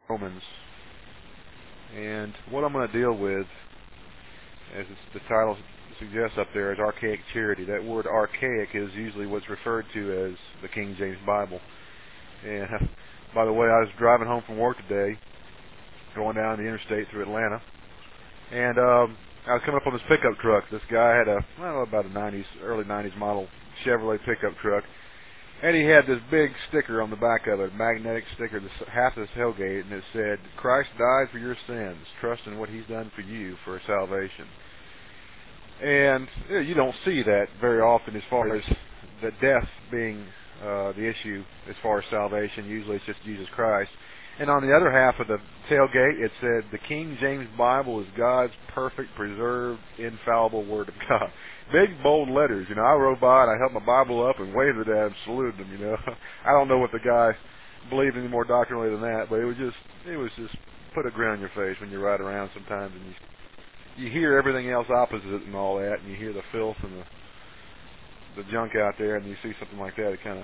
Romans. And what I'm going to deal with, as the title suggests up there, is archaic charity. That word archaic is usually what's referred to as the King James Bible. And by the way, I was driving home from work today, going down the interstate through Atlanta, and I was coming up on this pickup truck. This guy had about a early 90s model Chevrolet pickup truck, and he had this big sticker on the back of it, a magnetic sticker, half of the tailgate, and it said, "Christ died for your sins. Trust in what He's done for you for salvation." And you don't see that very often as far as the death being the issue as far as salvation. Usually it's just Jesus Christ. And on the other half of the tailgate, it said, "The King James Bible is God's perfect, preserved, infallible Word of God." Big, bold letters. I rode by and I held my Bible up and waved at them, saluted them, I don't know what the guy believed any more doctrinally than that, but it was just put a grin on your face when you ride around sometimes and you hear everything else opposite and all that, and you hear the filth and the junk out there, and you see something like that. It kind of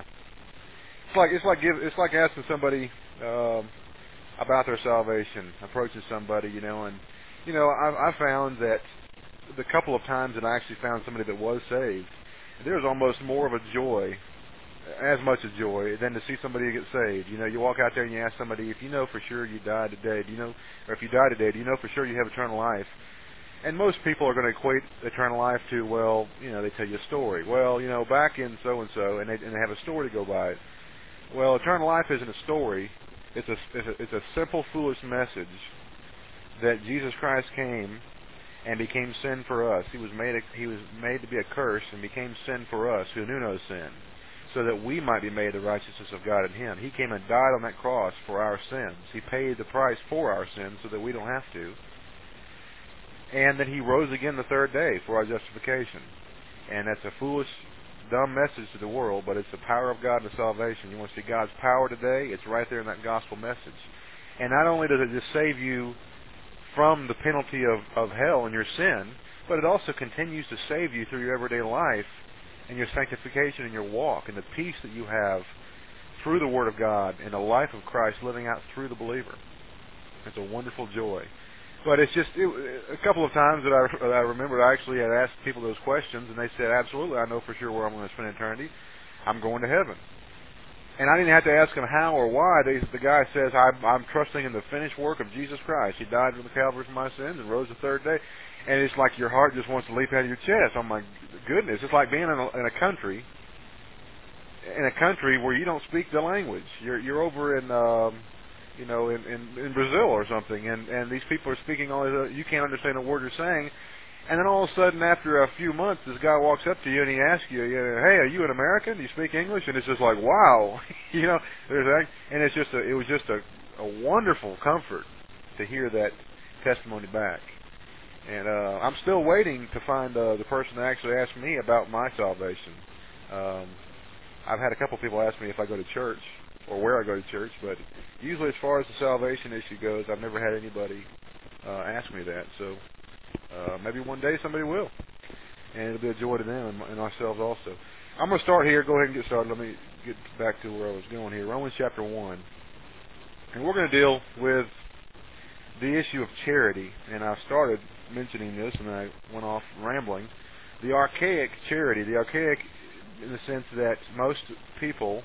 it's like asking somebody about their salvation, approaching somebody, and I found that the couple of times that I actually found somebody that was saved, there was almost more of a joy, as much a joy, than to see somebody get saved. You walk out there and you ask somebody, if you know for sure you died today, or if you die today, do you know for sure you have eternal life? And most people are going to equate eternal life to, well, they tell you a story. Well, back in so-and-so, and they have a story to go by. Well, eternal life isn't a story. It's a simple, foolish message that Jesus Christ came and became sin for us. He was made to be a curse and became sin for us who knew no sin, so that we might be made the righteousness of God in Him. He came and died on that cross for our sins. He paid the price for our sins so that we don't have to. And then He rose again the third day for our justification. And that's a foolish, dumb message to the world, but it's the power of God to salvation. You want to see God's power today? It's right there in that gospel message. And not only does it just save you from the penalty of hell and your sin, but it also continues to save you through your everyday life and your sanctification and your walk and the peace that you have through the Word of God and the life of Christ living out through the believer. It's a wonderful joy. But it's just a couple of times that I remember I actually had asked people those questions, and they said, "Absolutely, I know for sure where I'm going to spend eternity. I'm going to heaven." And I didn't have to ask them how or why. The guy says, I'm trusting in the finished work of Jesus Christ. He died on the Calvary for my sins and rose the third day. And it's like your heart just wants to leap out of your chest. Oh my goodness! It's like being in a country where you don't speak the language. You're over in in Brazil or something, and these people are speaking all this, you can't understand a word you're saying, and then all of a sudden, after a few months, this guy walks up to you and he asks you, "Hey, are you an American? Do you speak English?" And it's just like, wow, there's that, and it was just a wonderful comfort to hear that testimony back. And I'm still waiting to find the person that actually asked me about my salvation. I've had a couple people ask me if I go to church or where I go to church, but usually as far as the salvation issue goes, I've never had anybody ask me that. So maybe one day somebody will, and it'll be a joy to them and ourselves also. I'm going to start here. Go ahead and get started. Let me get back to where I was going here. Romans chapter 1. And we're going to deal with the issue of charity. And I started mentioning this, and I went off rambling. The archaic charity, the archaic in the sense that most people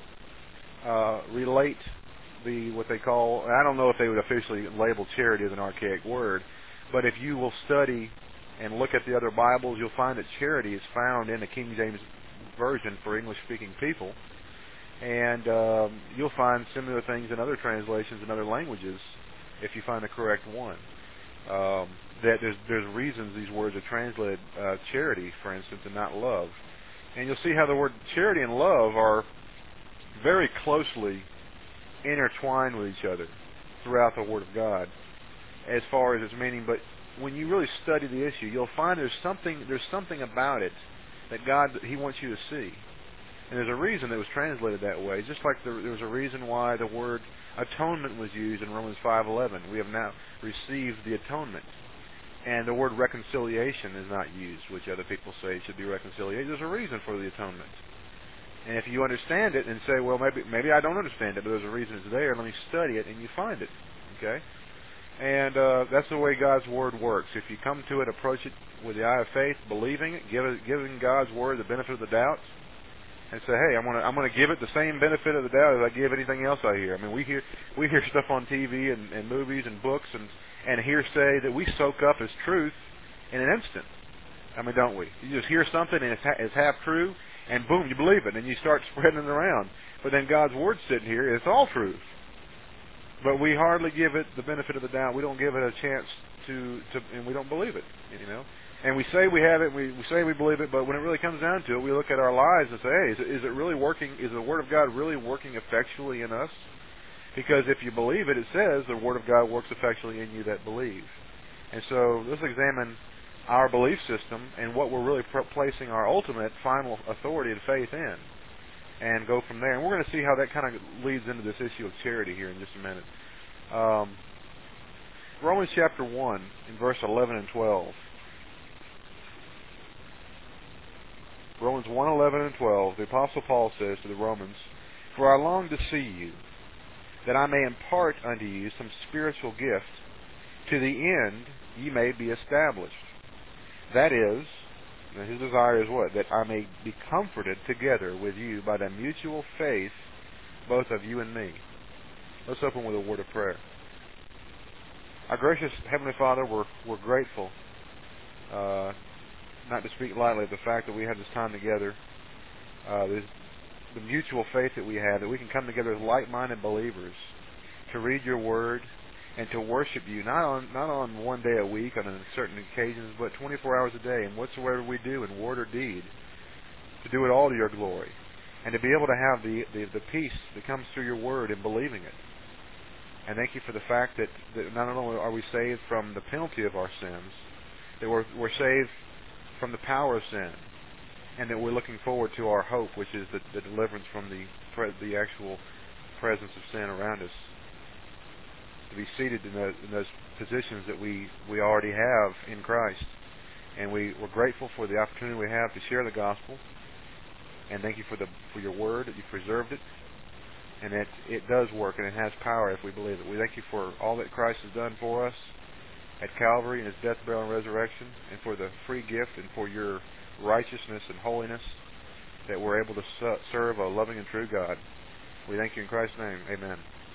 relate what they call, I don't know if they would officially label charity as an archaic word, but if you will study and look at the other Bibles, you'll find that charity is found in the King James Version for English-speaking people, and you'll find similar things in other translations in other languages if you find the correct one. That there's reasons these words are translated charity, for instance, and not love. And you'll see how the word charity and love are very closely intertwined with each other throughout the Word of God as far as its meaning. But when you really study the issue, you'll find there's something about it that God, He wants you to see. And there's a reason it was translated that way. Just like there was a reason why the word atonement was used in Romans 5:11. We have now received the atonement. And the word reconciliation is not used, which other people say it should be reconciliation. There's a reason for the atonement. And if you understand it and say, well, maybe I don't understand it, but there's a reason it's there, let me study it, and you find it. Okay? And that's the way God's Word works. If you come to it, approach it with the eye of faith, believing it, giving God's Word the benefit of the doubt, and say, hey, I'm gonna give it the same benefit of the doubt as I give anything else I hear. I mean, we hear stuff on TV and movies and books and hearsay that we soak up as truth in an instant. I mean, don't we? You just hear something and it's half true, and boom, you believe it, and you start spreading it around. But then God's Word's sitting here, it's all truth. But we hardly give it the benefit of the doubt. We don't give it a chance to and we don't believe it, you know. And we say we have it, we say we believe it, but when it really comes down to it, we look at our lives and say, hey, is it really working? Is the Word of God really working effectually in us? Because if you believe it, it says the Word of God works effectually in you that believe. And so let's examine our belief system and what we're really placing our ultimate, final authority and faith in, and go from there. And we're going to see how that kind of leads into this issue of charity here in just a minute. Romans chapter 1, in verse 11 and 12. Romans 1, 11 and 12, the Apostle Paul says to the Romans, "For I long to see you, that I may impart unto you some spiritual gift, to the end ye may be established. That is," his desire is what? "That I may be comforted together with you by the mutual faith, both of you and me." Let's open with a word of prayer. Our gracious Heavenly Father, we're grateful, not to speak lightly of the fact that we have this time together, the mutual faith that we have, that we can come together as like-minded believers to read your Word and to worship you, not on one day a week, on certain occasions, but 24 hours a day, and whatsoever we do in word or deed, to do it all to your glory, and to be able to have the peace that comes through your Word and believing it. And thank you for the fact that not only are we saved from the penalty of our sins, that we're saved from the power of sin, and that we're looking forward to our hope, which is the deliverance from the actual presence of sin around us, to be seated in those positions that we already have in Christ. And we're grateful for the opportunity we have to share the gospel, and thank you for your Word, that you preserved it, and that it does work and it has power if we believe it. We thank you for all that Christ has done for us at Calvary in his death, burial, and resurrection, and for the free gift and for your righteousness and holiness, that we're able to serve a loving and true God. We thank you in Christ's name. Amen.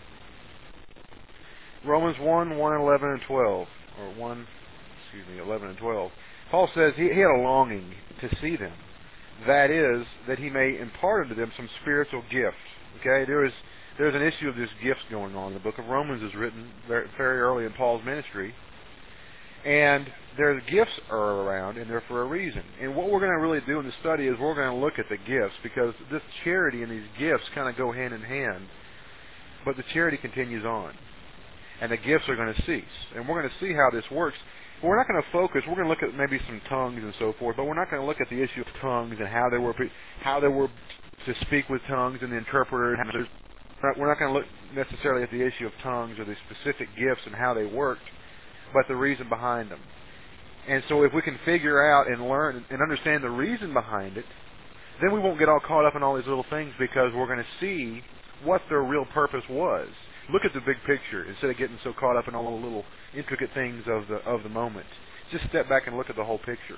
Romans 1, 11 and 12, or 11 and 12. Paul says he had a longing to see them. That is, that he may impart unto them some spiritual gift. Okay, there's an issue of this gifts going on. The book of Romans is written very, very early in Paul's ministry, and their gifts are around, and they're for a reason. And what we're going to really do in the study is we're going to look at the gifts, because this charity and these gifts kind of go hand in hand, but the charity continues on, and the gifts are going to cease. And we're going to see how this works. But we're not going to focus. We're going to look at maybe some tongues and so forth, but we're not going to look at the issue of tongues and how they were to speak with tongues and the interpreter. We're not going to look necessarily at the issue of tongues or the specific gifts and how they worked, but the reason behind them. And so if we can figure out and learn and understand the reason behind it, then we won't get all caught up in all these little things, because we're going to see what their real purpose was. Look at the big picture instead of getting so caught up in all the little intricate things of the moment. Just step back and look at the whole picture.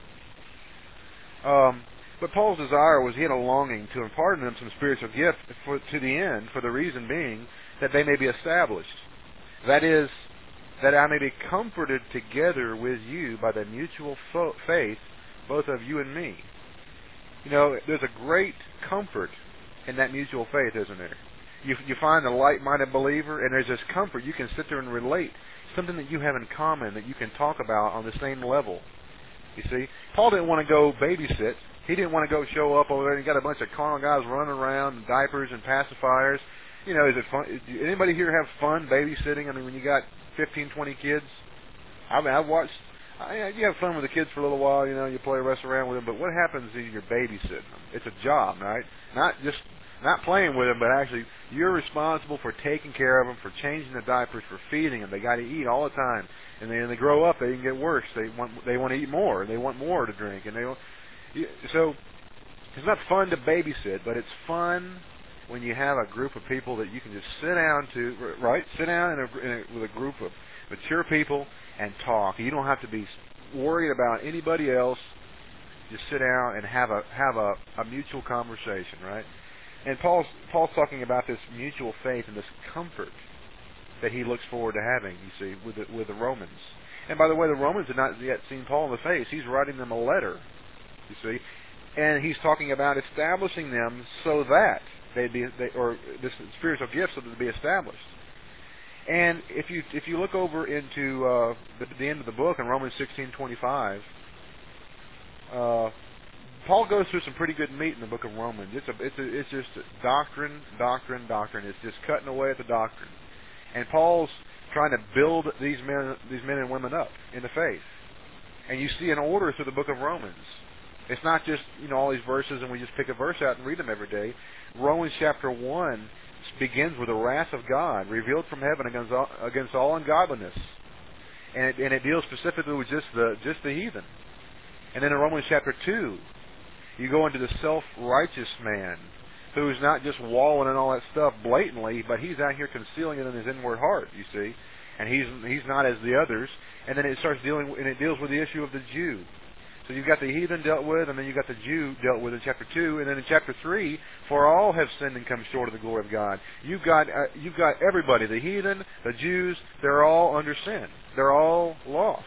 But Paul's desire was, he had a longing to impart in them some spiritual gift to the end, for the reason being that they may be established. That is, that I may be comforted together with you by the mutual faith, both of you and me. You know, there's a great comfort in that mutual faith, isn't there? You find a like-minded believer, and there's this comfort. You can sit there and relate, something that you have in common, that you can talk about on the same level. You see, Paul didn't want to go babysit. He didn't want to go show up over there and got a bunch of carnal guys running around in diapers and pacifiers. You know, is it fun? Anybody here have fun babysitting? I mean, when you got 15, 20 kids, I mean, I've watched. You have fun with the kids for a little while. You know, you play, rest around with them. But what happens is you're babysitting them. It's a job, right? Not playing with them, but actually you're responsible for taking care of them, for changing the diapers, for feeding them. They got to eat all the time, and then they grow up, they can get worse. They want to eat more, and they want more to drink, and so it's not fun to babysit, but it's fun when you have a group of people that you can just sit down to, right? Sit down with a group of mature people and talk. You don't have to be worried about anybody else. Just sit down and have a mutual conversation, right? And Paul's talking about this mutual faith and this comfort that he looks forward to having, you see, with the Romans. And by the way, the Romans had not yet seen Paul in the face. He's writing them a letter, you see, and he's talking about establishing them so that this spiritual gift so that they'd be established. And if you look over into the end of the book in Romans 16:25, Paul goes through some pretty good meat in the book of Romans. It's just doctrine. It's just cutting away at the doctrine. And Paul's trying to build these men and women up in the faith. And you see an order through the book of Romans. It's not just, all these verses and we just pick a verse out and read them every day. Romans chapter 1 begins with the wrath of God revealed from heaven against all ungodliness. And it deals specifically with just the heathen. And then in Romans chapter 2, you go into the self-righteous man who's not just wallowing in all that stuff blatantly, but he's out here concealing it in his inward heart, you see. And he's not as the others. And then it deals with the issue of the Jew. So you've got the heathen dealt with, and then you've got the Jew dealt with in chapter 2, and then in chapter 3, for all have sinned and come short of the glory of God. You've got everybody, the heathen, the Jews, they're all under sin. They're all lost.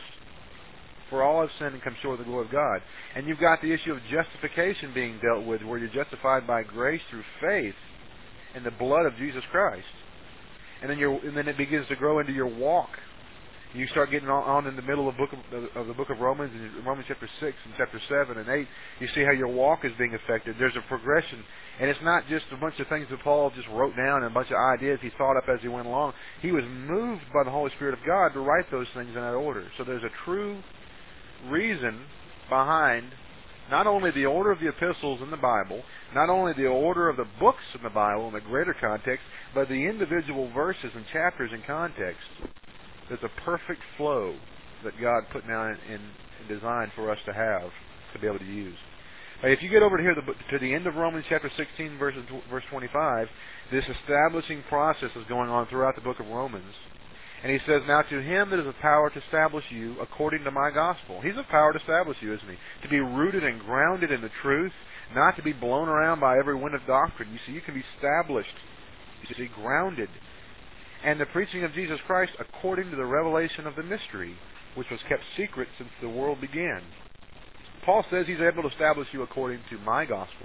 For all have sinned and come short of the glory of God. And you've got the issue of justification being dealt with, where you're justified by grace through faith in the blood of Jesus Christ. And then it begins to grow into your walk. You start getting on in the middle of the book of Romans, in Romans chapter 6 and chapter 7 and 8, you see how your walk is being affected. There's a progression. And it's not just a bunch of things that Paul just wrote down and a bunch of ideas he thought up as he went along. He was moved by the Holy Spirit of God to write those things in that order. So there's a true reason behind not only the order of the epistles in the Bible, not only the order of the books in the Bible in the greater context, but the individual verses and chapters in context. There's a perfect flow that God put down and designed for us to have, to be able to use. If you get over to here to the end of Romans chapter 16, verse 25, this establishing process is going on throughout the book of Romans. And he says, now to him that is of power to establish you according to my gospel. He's of power to establish you, isn't he? To be rooted and grounded in the truth, not to be blown around by every wind of doctrine. You see, you can be established, you see, grounded. And the preaching of Jesus Christ according to the revelation of the mystery, which was kept secret since the world began. Paul says he's able to establish you according to my gospel.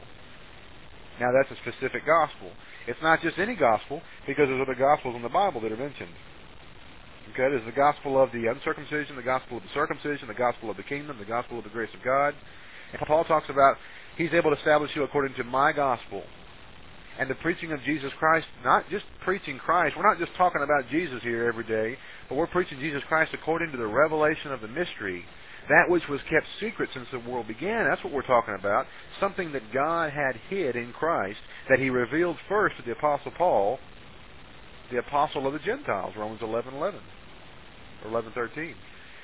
Now that's a specific gospel. It's not just any gospel, because there's other gospels in the Bible that are mentioned. Okay, there's the gospel of the uncircumcision, the gospel of the circumcision, the gospel of the kingdom, the gospel of the grace of God. And Paul talks about he's able to establish you according to my gospel. And the preaching of Jesus Christ, not just preaching Christ. We're not just talking about Jesus here every day, but we're preaching Jesus Christ according to the revelation of the mystery, that which was kept secret since the world began. That's what we're talking about. Something that God had hid in Christ, that he revealed first to the Apostle Paul, the apostle of the Gentiles, Romans 11:11 or 11:13.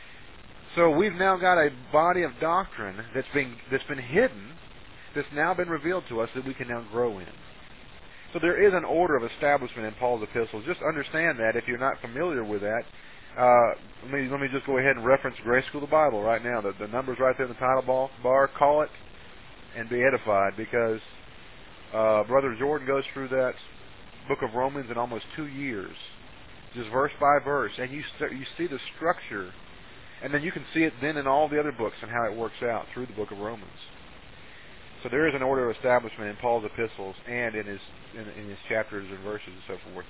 So we've now got a body of doctrine that's been hidden, that's now been revealed to us, that we can now grow in. So there is an order of establishment in Paul's epistles. Just understand that if you're not familiar with that. Let me just go ahead and reference Grace School of the Bible right now. The number's right there in the title bar. Call it and be edified, because Brother Jordan goes through that book of Romans in almost 2 years, just verse by verse, and you see the structure, and then you can see it then in all the other books and how it works out through the book of Romans. So there is an order of establishment in Paul's epistles and in his chapters and verses and so forth.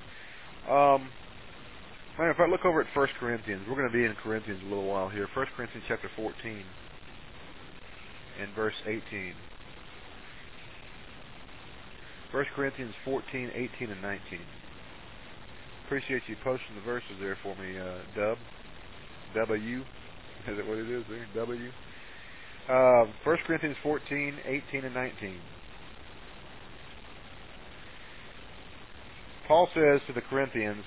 If I look over at 1 Corinthians, we're going to be in Corinthians a little while here. 1 Corinthians chapter 14 and verse 18. 1 Corinthians 14, 18, and 19. Appreciate you posting the verses there for me, Dub. W. Is that what it is there? W. 1 Corinthians 14, 18, and 19. Paul says to the Corinthians,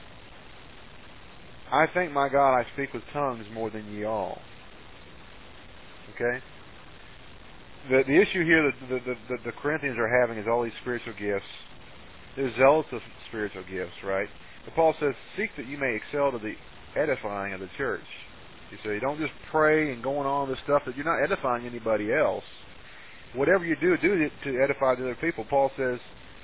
I thank my God I speak with tongues more than ye all. Okay? The issue here that the Corinthians are having is all these spiritual gifts, They're zealous of spiritual gifts, right? But Paul says, seek that you may excel to the edifying of the church. You see, don't just pray and going on this stuff that you're not edifying anybody else. Whatever you do, do it to edify the other people. Paul says,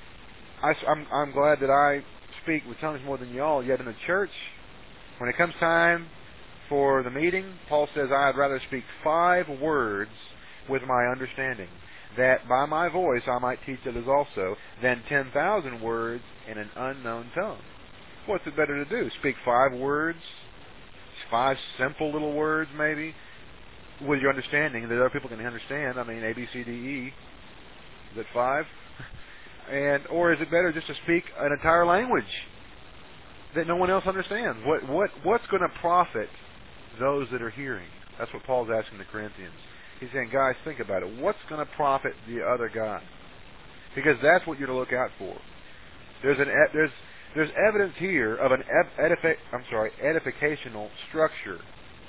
I'm glad that I speak with tongues more than y'all, yet in the church, when it comes time for the meeting, Paul says, I'd rather speak 5 words with my understanding, that by my voice I might teach others also, than 10,000 words in an unknown tongue. What's it better to do? Speak 5 words, 5 simple little words maybe, with your understanding that other people can understand. I mean, A, B, C, D, E. Is it 5? Or is it better just to speak an entire language that no one else understands? What's going to profit those that are hearing? That's what Paul's asking the Corinthians. He's saying, guys, think about it. What's going to profit the other guy? Because that's what you're to look out for. There's evidence here of an edificational structure.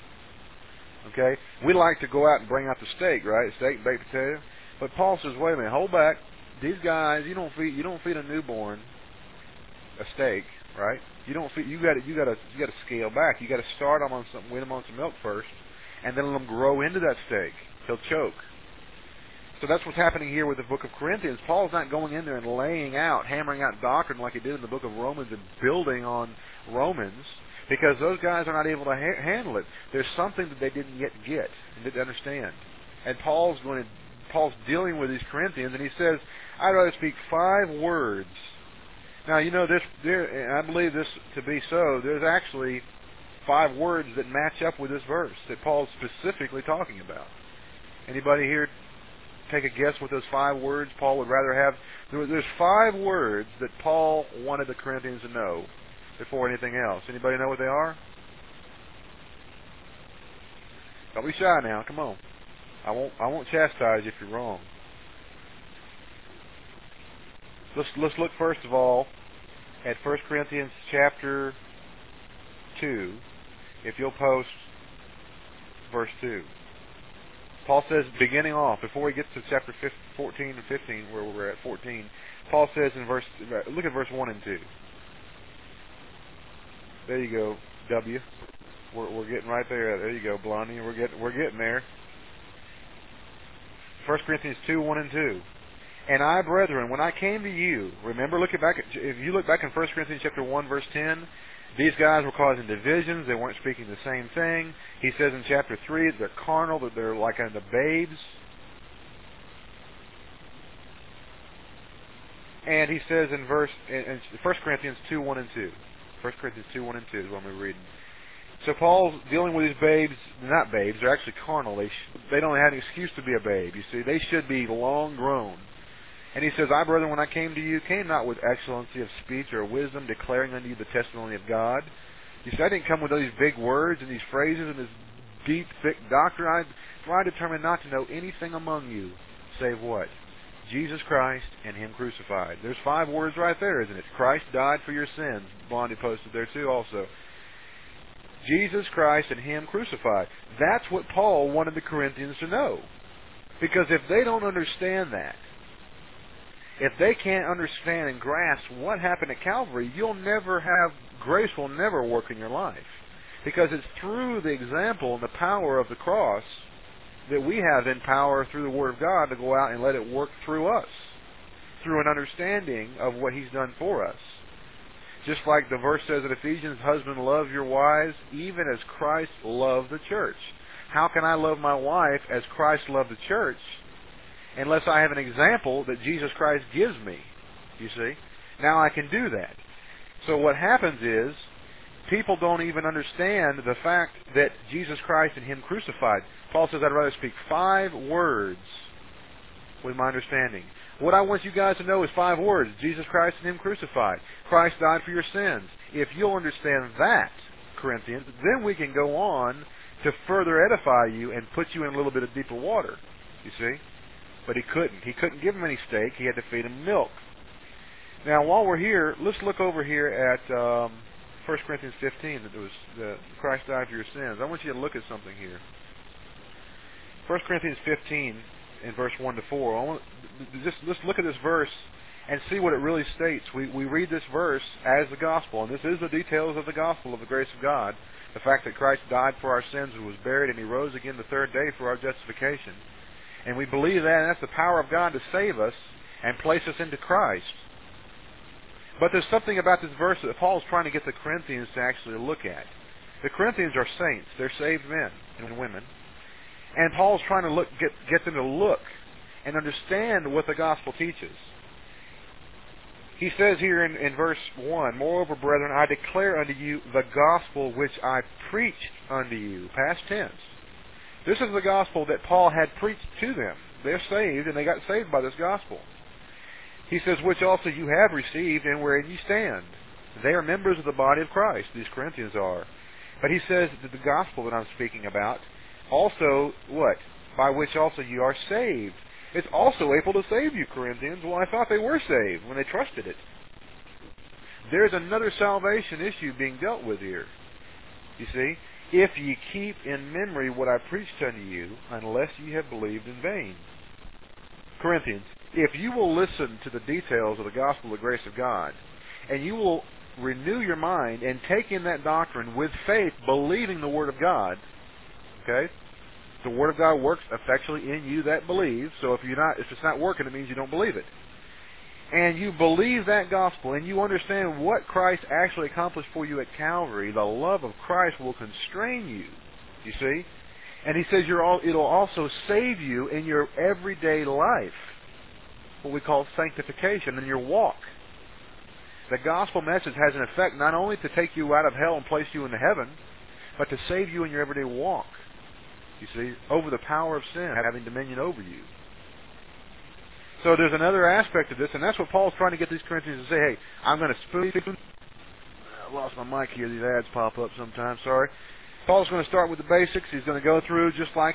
Okay, we like to go out and bring out the steak, right? Steak and baked potato. But Paul says, wait a minute, hold back. These guys, you don't feed a newborn a steak, right? You got to scale back. You got to start them on some, win them on some milk first, and then let them grow into that steak. He'll choke. So that's what's happening here with the book of Corinthians. Paul's not going in there and hammering out doctrine like he did in the book of Romans and building on Romans, because those guys are not able to handle it. There's something that they didn't yet get and didn't understand. And Paul's dealing with these Corinthians, and he says, I'd rather speak 5 words. Now, you know, I believe this to be so. There's actually 5 words that match up with this verse that Paul's specifically talking about. Anybody here take a guess what those 5 words Paul would rather have? There's 5 words that Paul wanted the Corinthians to know before anything else. Anybody know what they are? Don't be shy now. Come on. I won't chastise you if you're wrong. Let's look first of all at 1 Corinthians chapter 2. If you'll post verse 2. Paul says, beginning off, before we get to chapter 14 and 15, where we're at 14, Paul says look at verse 1 and 2. There you go, W. We're getting right there. There you go, Blondie. We're getting there. 1 Corinthians 2, 1 and 2. And I, brethren, when I came to you, remember, if you look back in 1 Corinthians chapter 1, verse 10, these guys were causing divisions. They weren't speaking the same thing. He says in chapter 3 that they're carnal, that they're like unto babes. And he says in 1 Corinthians 2, 1 and 2. 1 Corinthians 2, 1 and 2 is what we're reading. So Paul's dealing with these babes, not babes, they're actually carnal. They don't have an excuse to be a babe, you see. They should be long grown. And he says, I, brethren, when I came to you, came not with excellency of speech or wisdom, declaring unto you the testimony of God. You see, I didn't come with all these big words and these phrases and this deep, thick doctrine. I determined not to know anything among you, save what? Jesus Christ and Him crucified. There's 5 words right there, isn't it? Christ died for your sins. Blondie posted there too also. Jesus Christ and Him crucified. That's what Paul wanted the Corinthians to know. Because if they don't understand that, if they can't understand and grasp what happened at Calvary, grace will never work in your life. Because it's through the example and the power of the cross that we have then power through the Word of God to go out and let it work through us, through an understanding of what He's done for us. Just like the verse says in Ephesians, husband, love your wives, even as Christ loved the church. How can I love my wife as Christ loved the church unless I have an example that Jesus Christ gives me? You see? Now I can do that. So what happens is, people don't even understand the fact that Jesus Christ and Him crucified. Paul says, I'd rather speak 5 words with my understanding. What I want you guys to know is 5 words. Jesus Christ and Him crucified. Christ died for your sins. If you'll understand that, Corinthians, then we can go on to further edify you and put you in a little bit of deeper water. You see? But he couldn't. He couldn't give them any steak. He had to feed them milk. Now, while we're here, let's look over here at 1 Corinthians 15, that was Christ died for your sins. I want you to look at something here. 1 Corinthians 15, in verse 1 to 4. Let's look at this verse and see what it really states. We read this verse as the gospel, and this is the details of the gospel of the grace of God. The fact that Christ died for our sins and was buried, and He rose again the third day for our justification. And we believe that, and that's the power of God to save us and place us into Christ. But there's something about this verse that Paul's trying to get the Corinthians to actually look at. The Corinthians are saints. They're saved men and women. And Paul's trying to get them to look and understand what the gospel teaches. He says here in verse 1, "Moreover, brethren, I declare unto you the gospel which I preached unto you." Past tense. This is the gospel that Paul had preached to them. They're saved, and they got saved by this gospel. He says, "Which also you have received, and wherein you stand." They are members of the body of Christ. These Corinthians are. But he says that the gospel that I'm speaking about, also, what? By which also you are saved. It's also able to save you, Corinthians. Well, I thought they were saved when they trusted it. There's another salvation issue being dealt with here. You see? "If ye keep in memory what I preached unto you, unless ye have believed in vain." Corinthians, if you will listen to the details of the gospel of the grace of God, and you will renew your mind and take in that doctrine with faith, believing the Word of God, okay? The Word of God works effectually in you that believe, so if it's not working, it means you don't believe it. And you believe that gospel, and you understand what Christ actually accomplished for you at Calvary, the love of Christ will constrain you, you see? And he says it'll also save you in your everyday life, what we call sanctification, in your walk. The gospel message has an effect not only to take you out of hell and place you into heaven, but to save you in your everyday walk, you see, over the power of sin having dominion over you. So there's another aspect of this, and that's what Paul's trying to get these Corinthians to say, hey, I'm going to spoon. I lost my mic here. These ads pop up sometimes. Sorry. Paul's going to start with the basics. He's going to go through just like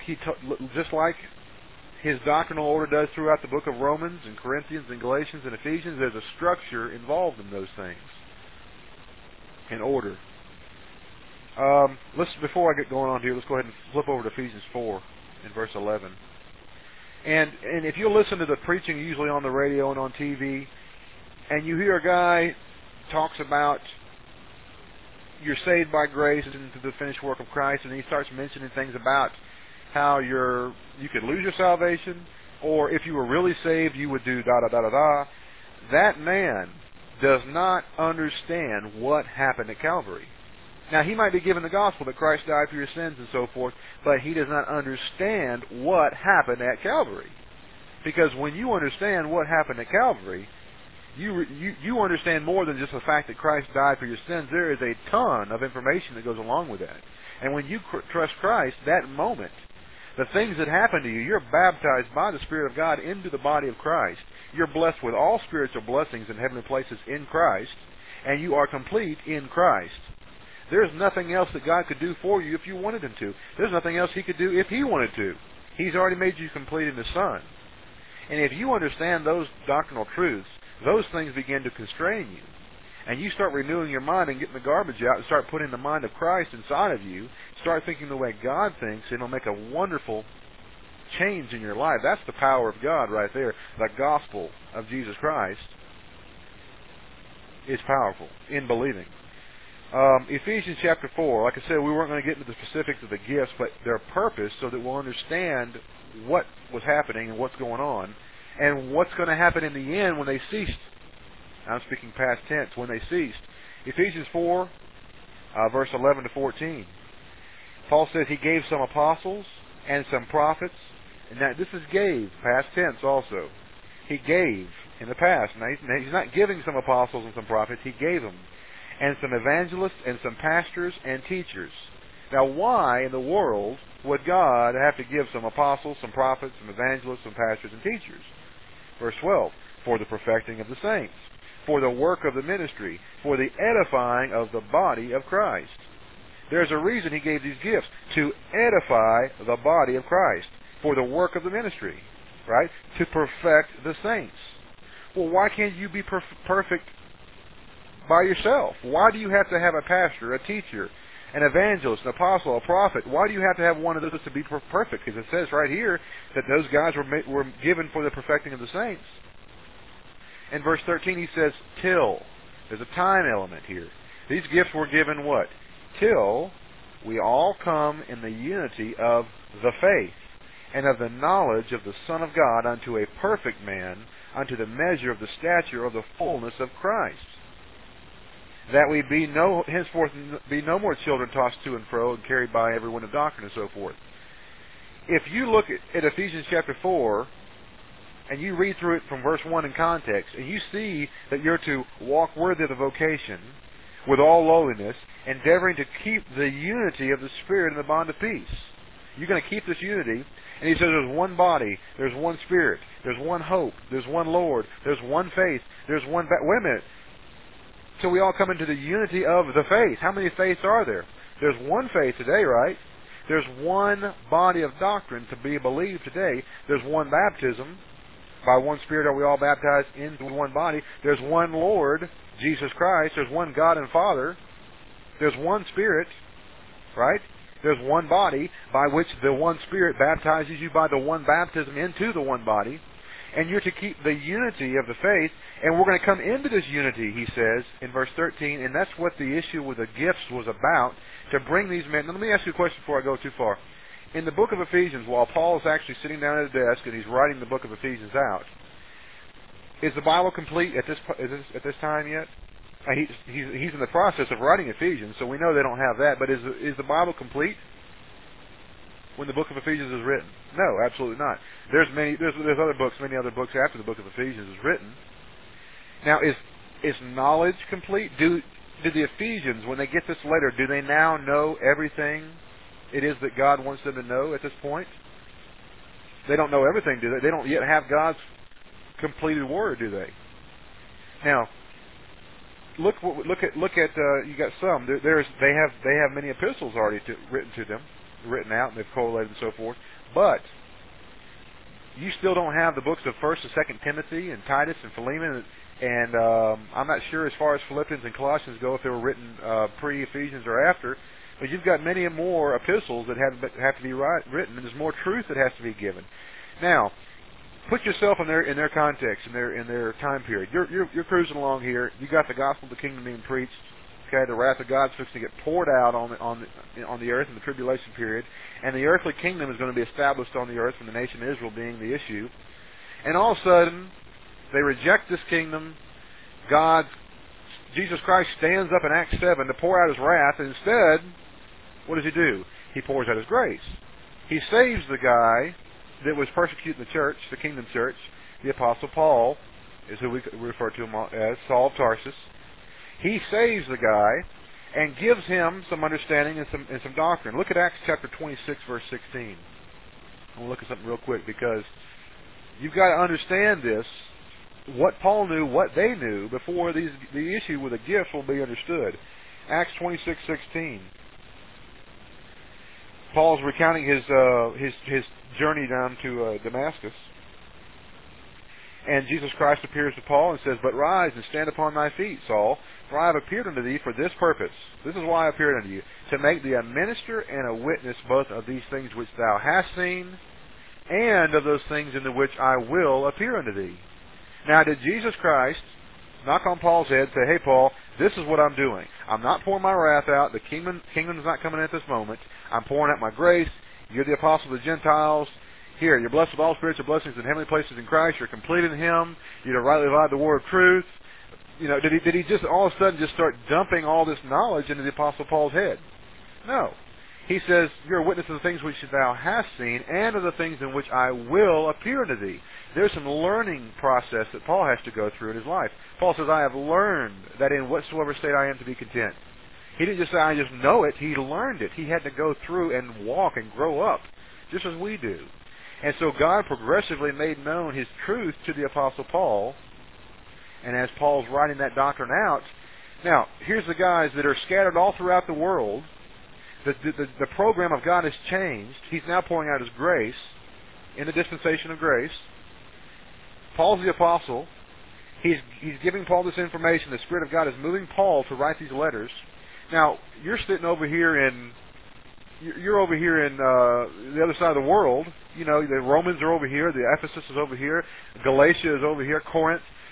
his doctrinal order does throughout the book of Romans and Corinthians and Galatians and Ephesians. There's a structure involved in those things, in order. Before I get going on here, let's go ahead and flip over to Ephesians 4 in verse 11. And if you listen to the preaching usually on the radio and on TV, and you hear a guy talks about you're saved by grace and through the finished work of Christ, and he starts mentioning things about how you could lose your salvation, or if you were really saved, you would do da-da-da-da-da. That man does not understand what happened at Calvary. Now, he might be given the gospel that Christ died for your sins and so forth, but he does not understand what happened at Calvary. Because when you understand what happened at Calvary, you understand more than just the fact that Christ died for your sins. There is a ton of information that goes along with that. And when you trust Christ, that moment, the things that happen to you, you're baptized by the Spirit of God into the body of Christ. You're blessed with all spiritual blessings in heavenly places in Christ, and you are complete in Christ. There's nothing else that God could do for you if you wanted Him to. There's nothing else He could do if He wanted to. He's already made you complete in the Son. And if you understand those doctrinal truths, those things begin to constrain you. And you start renewing your mind and getting the garbage out and start putting the mind of Christ inside of you. Start thinking the way God thinks, and it'll make a wonderful change in your life. That's the power of God right there. The gospel of Jesus Christ is powerful in believing. Ephesians chapter 4, like I said, we weren't going to get into the specifics of the gifts, but their purpose so that we'll understand what was happening and what's going on, and what's going to happen in the end when they ceased. I'm speaking past tense, when they ceased. Ephesians 4, verse 11 to 14. Paul says he gave some apostles and some prophets. And now this is gave, past tense also. He gave in the past. Now he's not giving some apostles and some prophets. He gave them. And some evangelists and some pastors and teachers. Now why in the world would God have to give some apostles, some prophets, some evangelists, some pastors and teachers? Verse 12, for the perfecting of the saints, for the work of the ministry, for the edifying of the body of Christ. There's a reason He gave these gifts, to edify the body of Christ, for the work of the ministry, right? To perfect the saints. Well, why can't you be perfect by yourself? Why do you have to have a pastor, a teacher, an evangelist, an apostle, a prophet? Why do you have to have one of those to be perfect? Because it says right here that those guys were given for the perfecting of the saints. In verse 13 he says, till. There's a time element here. These gifts were given what? Till we all come in the unity of the faith and of the knowledge of the Son of God unto a perfect man, unto the measure of the stature of the fullness of Christ. That we be henceforth be no more children tossed to and fro and carried by every wind of doctrine and so forth. If you look at Ephesians chapter 4, and you read through it from verse 1 in context, and you see that you're to walk worthy of the vocation with all lowliness, endeavoring to keep the unity of the Spirit in the bond of peace. You're going to keep this unity. And he says there's one body, there's one Spirit, there's one hope, there's one Lord, there's one faith, there's one... Wait a minute. So we all come into the unity of the faith. How many faiths are there? There's one faith today, right? There's one body of doctrine to be believed today. There's one baptism. By one Spirit are we all baptized into one body. There's one Lord, Jesus Christ. There's one God and Father. There's one Spirit, right? There's one body by which the one Spirit baptizes you by the one baptism into the one body. And you're to keep the unity of the faith. And we're going to come into this unity, he says, in verse 13. And that's what the issue with the gifts was about, to bring these men. Now, let me ask you a question before I go too far. In the book of Ephesians, while Paul is actually sitting down at a desk and he's writing the book of Ephesians out, is the Bible complete at this time yet? He's in the process of writing Ephesians, so we know they don't have that. But is the Bible complete when the book of Ephesians is written? No, absolutely not. There's other books, many other books after the book of Ephesians is written. Now, is knowledge complete? Do the Ephesians, when they get this letter, do they now know everything it is that God wants them to know at this point? They don't know everything, do they? They don't yet have God's completed word, do they? Now, look at you got some. They have many epistles already written out, and they've collated and so forth. But you still don't have the books of 1st and 2nd Timothy and Titus and Philemon, and I'm not sure as far as Philippians and Colossians go if they were written pre-Ephesians or after. But you've got many more epistles that have to be written, and there's more truth that has to be given. Now, put yourself in their context, in their time period. You're cruising along here. You got the gospel of the kingdom being preached. Okay, the wrath of God's fixing to get poured out on the earth in the tribulation period, and the earthly kingdom is going to be established on the earth, from the nation of Israel being the issue. And all of a sudden, they reject this kingdom. Jesus Christ stands up in Acts 7 to pour out His wrath, and instead, what does He do? He pours out His grace. He saves the guy that was persecuting the church, the kingdom church. The Apostle Paul is who we refer to him as, Saul of Tarsus. He saves the guy and gives him some understanding and some doctrine. Look at Acts chapter 26, verse 16. I'll look at something real quick, because you've got to understand this, what Paul knew, what they knew, before the issue with the gifts will be understood. Acts 26:16. Paul's recounting his journey down to Damascus. And Jesus Christ appears to Paul and says, "But rise and stand upon thy feet, Saul, for I have appeared unto thee for this purpose." This is why I appeared unto you, to make thee a minister and a witness both of these things which thou hast seen, and of those things in the which I will appear unto thee. Now, did Jesus Christ knock on Paul's head, say, "Hey, Paul, this is what I'm doing. I'm not pouring my wrath out. The kingdom's not coming at this moment. I'm pouring out my grace. You're the apostle of the Gentiles. Here, you're blessed with all spiritual blessings in heavenly places in Christ. You're complete in Him. You're to rightly divide the word of truth." You know, did he just all of a sudden just start dumping all this knowledge into the Apostle Paul's head? No. He says, "You're a witness of the things which thou hast seen, and of the things in which I will appear unto thee." There's some learning process that Paul has to go through in his life. Paul says, "I have learned that in whatsoever state I am to be content." He didn't just say, "I just know it." He learned it. He had to go through and walk and grow up, just as we do. And so God progressively made known His truth to the Apostle Paul. And as Paul's writing that doctrine out, now, here's the guys that are scattered all throughout the world. The program of God has changed. He's now pouring out His grace in the dispensation of grace. Paul's the apostle. He's giving Paul this information. The Spirit of God is moving Paul to write these letters. Now, you're sitting over here you're over here in the other side of the world. You know, the Romans are over here. The Ephesus is over here. Galatia is over here. Corinth.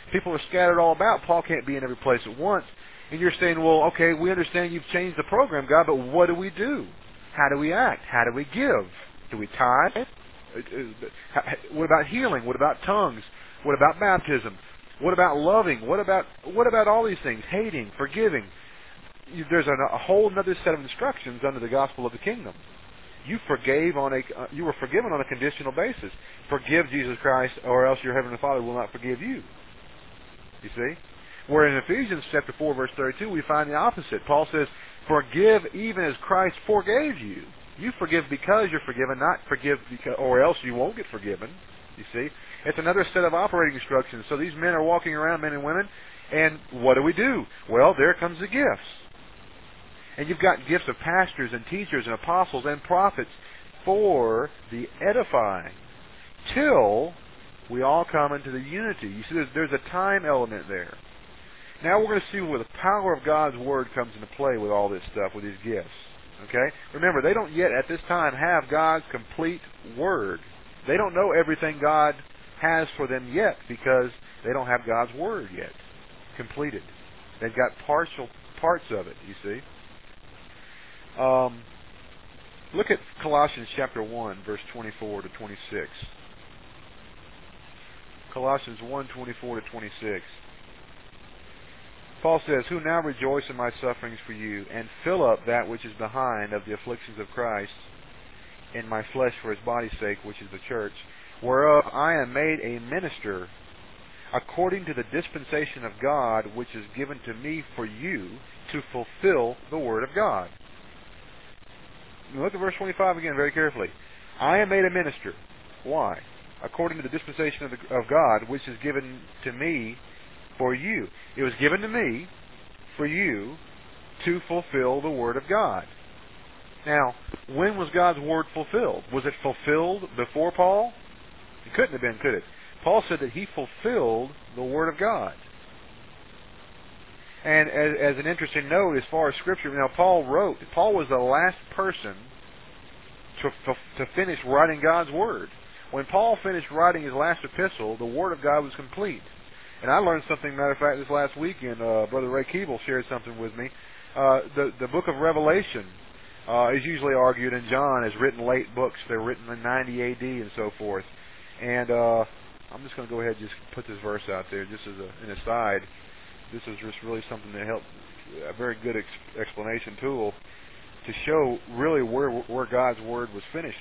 People are scattered all about. Paul can't be in every place at once. And you're saying, well, okay, we understand you've changed the program, God, but what do we do? How do we act? How do we give? Do we tithe? What about healing? What about tongues? What about baptism? What about loving? What about all these things? Hating, forgiving. There's a whole other set of instructions under the gospel of the kingdom. You were forgiven on a conditional basis. Forgive Jesus Christ, or else your heavenly Father will not forgive you. You see? Where in Ephesians chapter 4, verse 32, we find the opposite. Paul says, forgive even as Christ forgave you. You forgive because you're forgiven, not forgive because, or else you won't get forgiven. You see? It's another set of operating instructions. So these men are walking around, men and women, and what do? Well, there comes the gifts. And you've got gifts of pastors and teachers and apostles and prophets for the edifying, till we all come into the unity. You see, there's a time element there. Now we're going to see where the power of God's Word comes into play with all this stuff, with these gifts. Okay? Remember, they don't yet at this time have God's complete Word. They don't know everything God has for them yet because they don't have God's Word yet completed. They've got partial parts of it, you see. Look at Colossians chapter 1, verse 24 to 26. Colossians 1, 24 to 26. Paul says, who now rejoice in my sufferings for you, and fill up that which is behind of the afflictions of Christ in my flesh for his body's sake, which is the church, whereof I am made a minister according to the dispensation of God, which is given to me for you to fulfill the word of God. Look at verse 25 again very carefully. I am made a minister. Why? According to the dispensation of God, which is given to me for you. It was given to me for you to fulfill the Word of God. Now, when was God's Word fulfilled? Was it fulfilled before Paul? It couldn't have been, could it? Paul said that he fulfilled the Word of God. And as an interesting note, as far as Scripture, Paul was the last person to finish writing God's Word. When Paul finished writing his last epistle, the Word of God was complete. And I learned something, matter of fact, this last weekend. Brother Ray Keeble shared something with me. The book of Revelation is usually argued, and John has written late books. They're written in 90 A.D. and so forth. And I'm just going to go ahead and just put this verse out there, just as an aside. This is just really something that helped, a very good explanation tool to show really where God's Word was finished.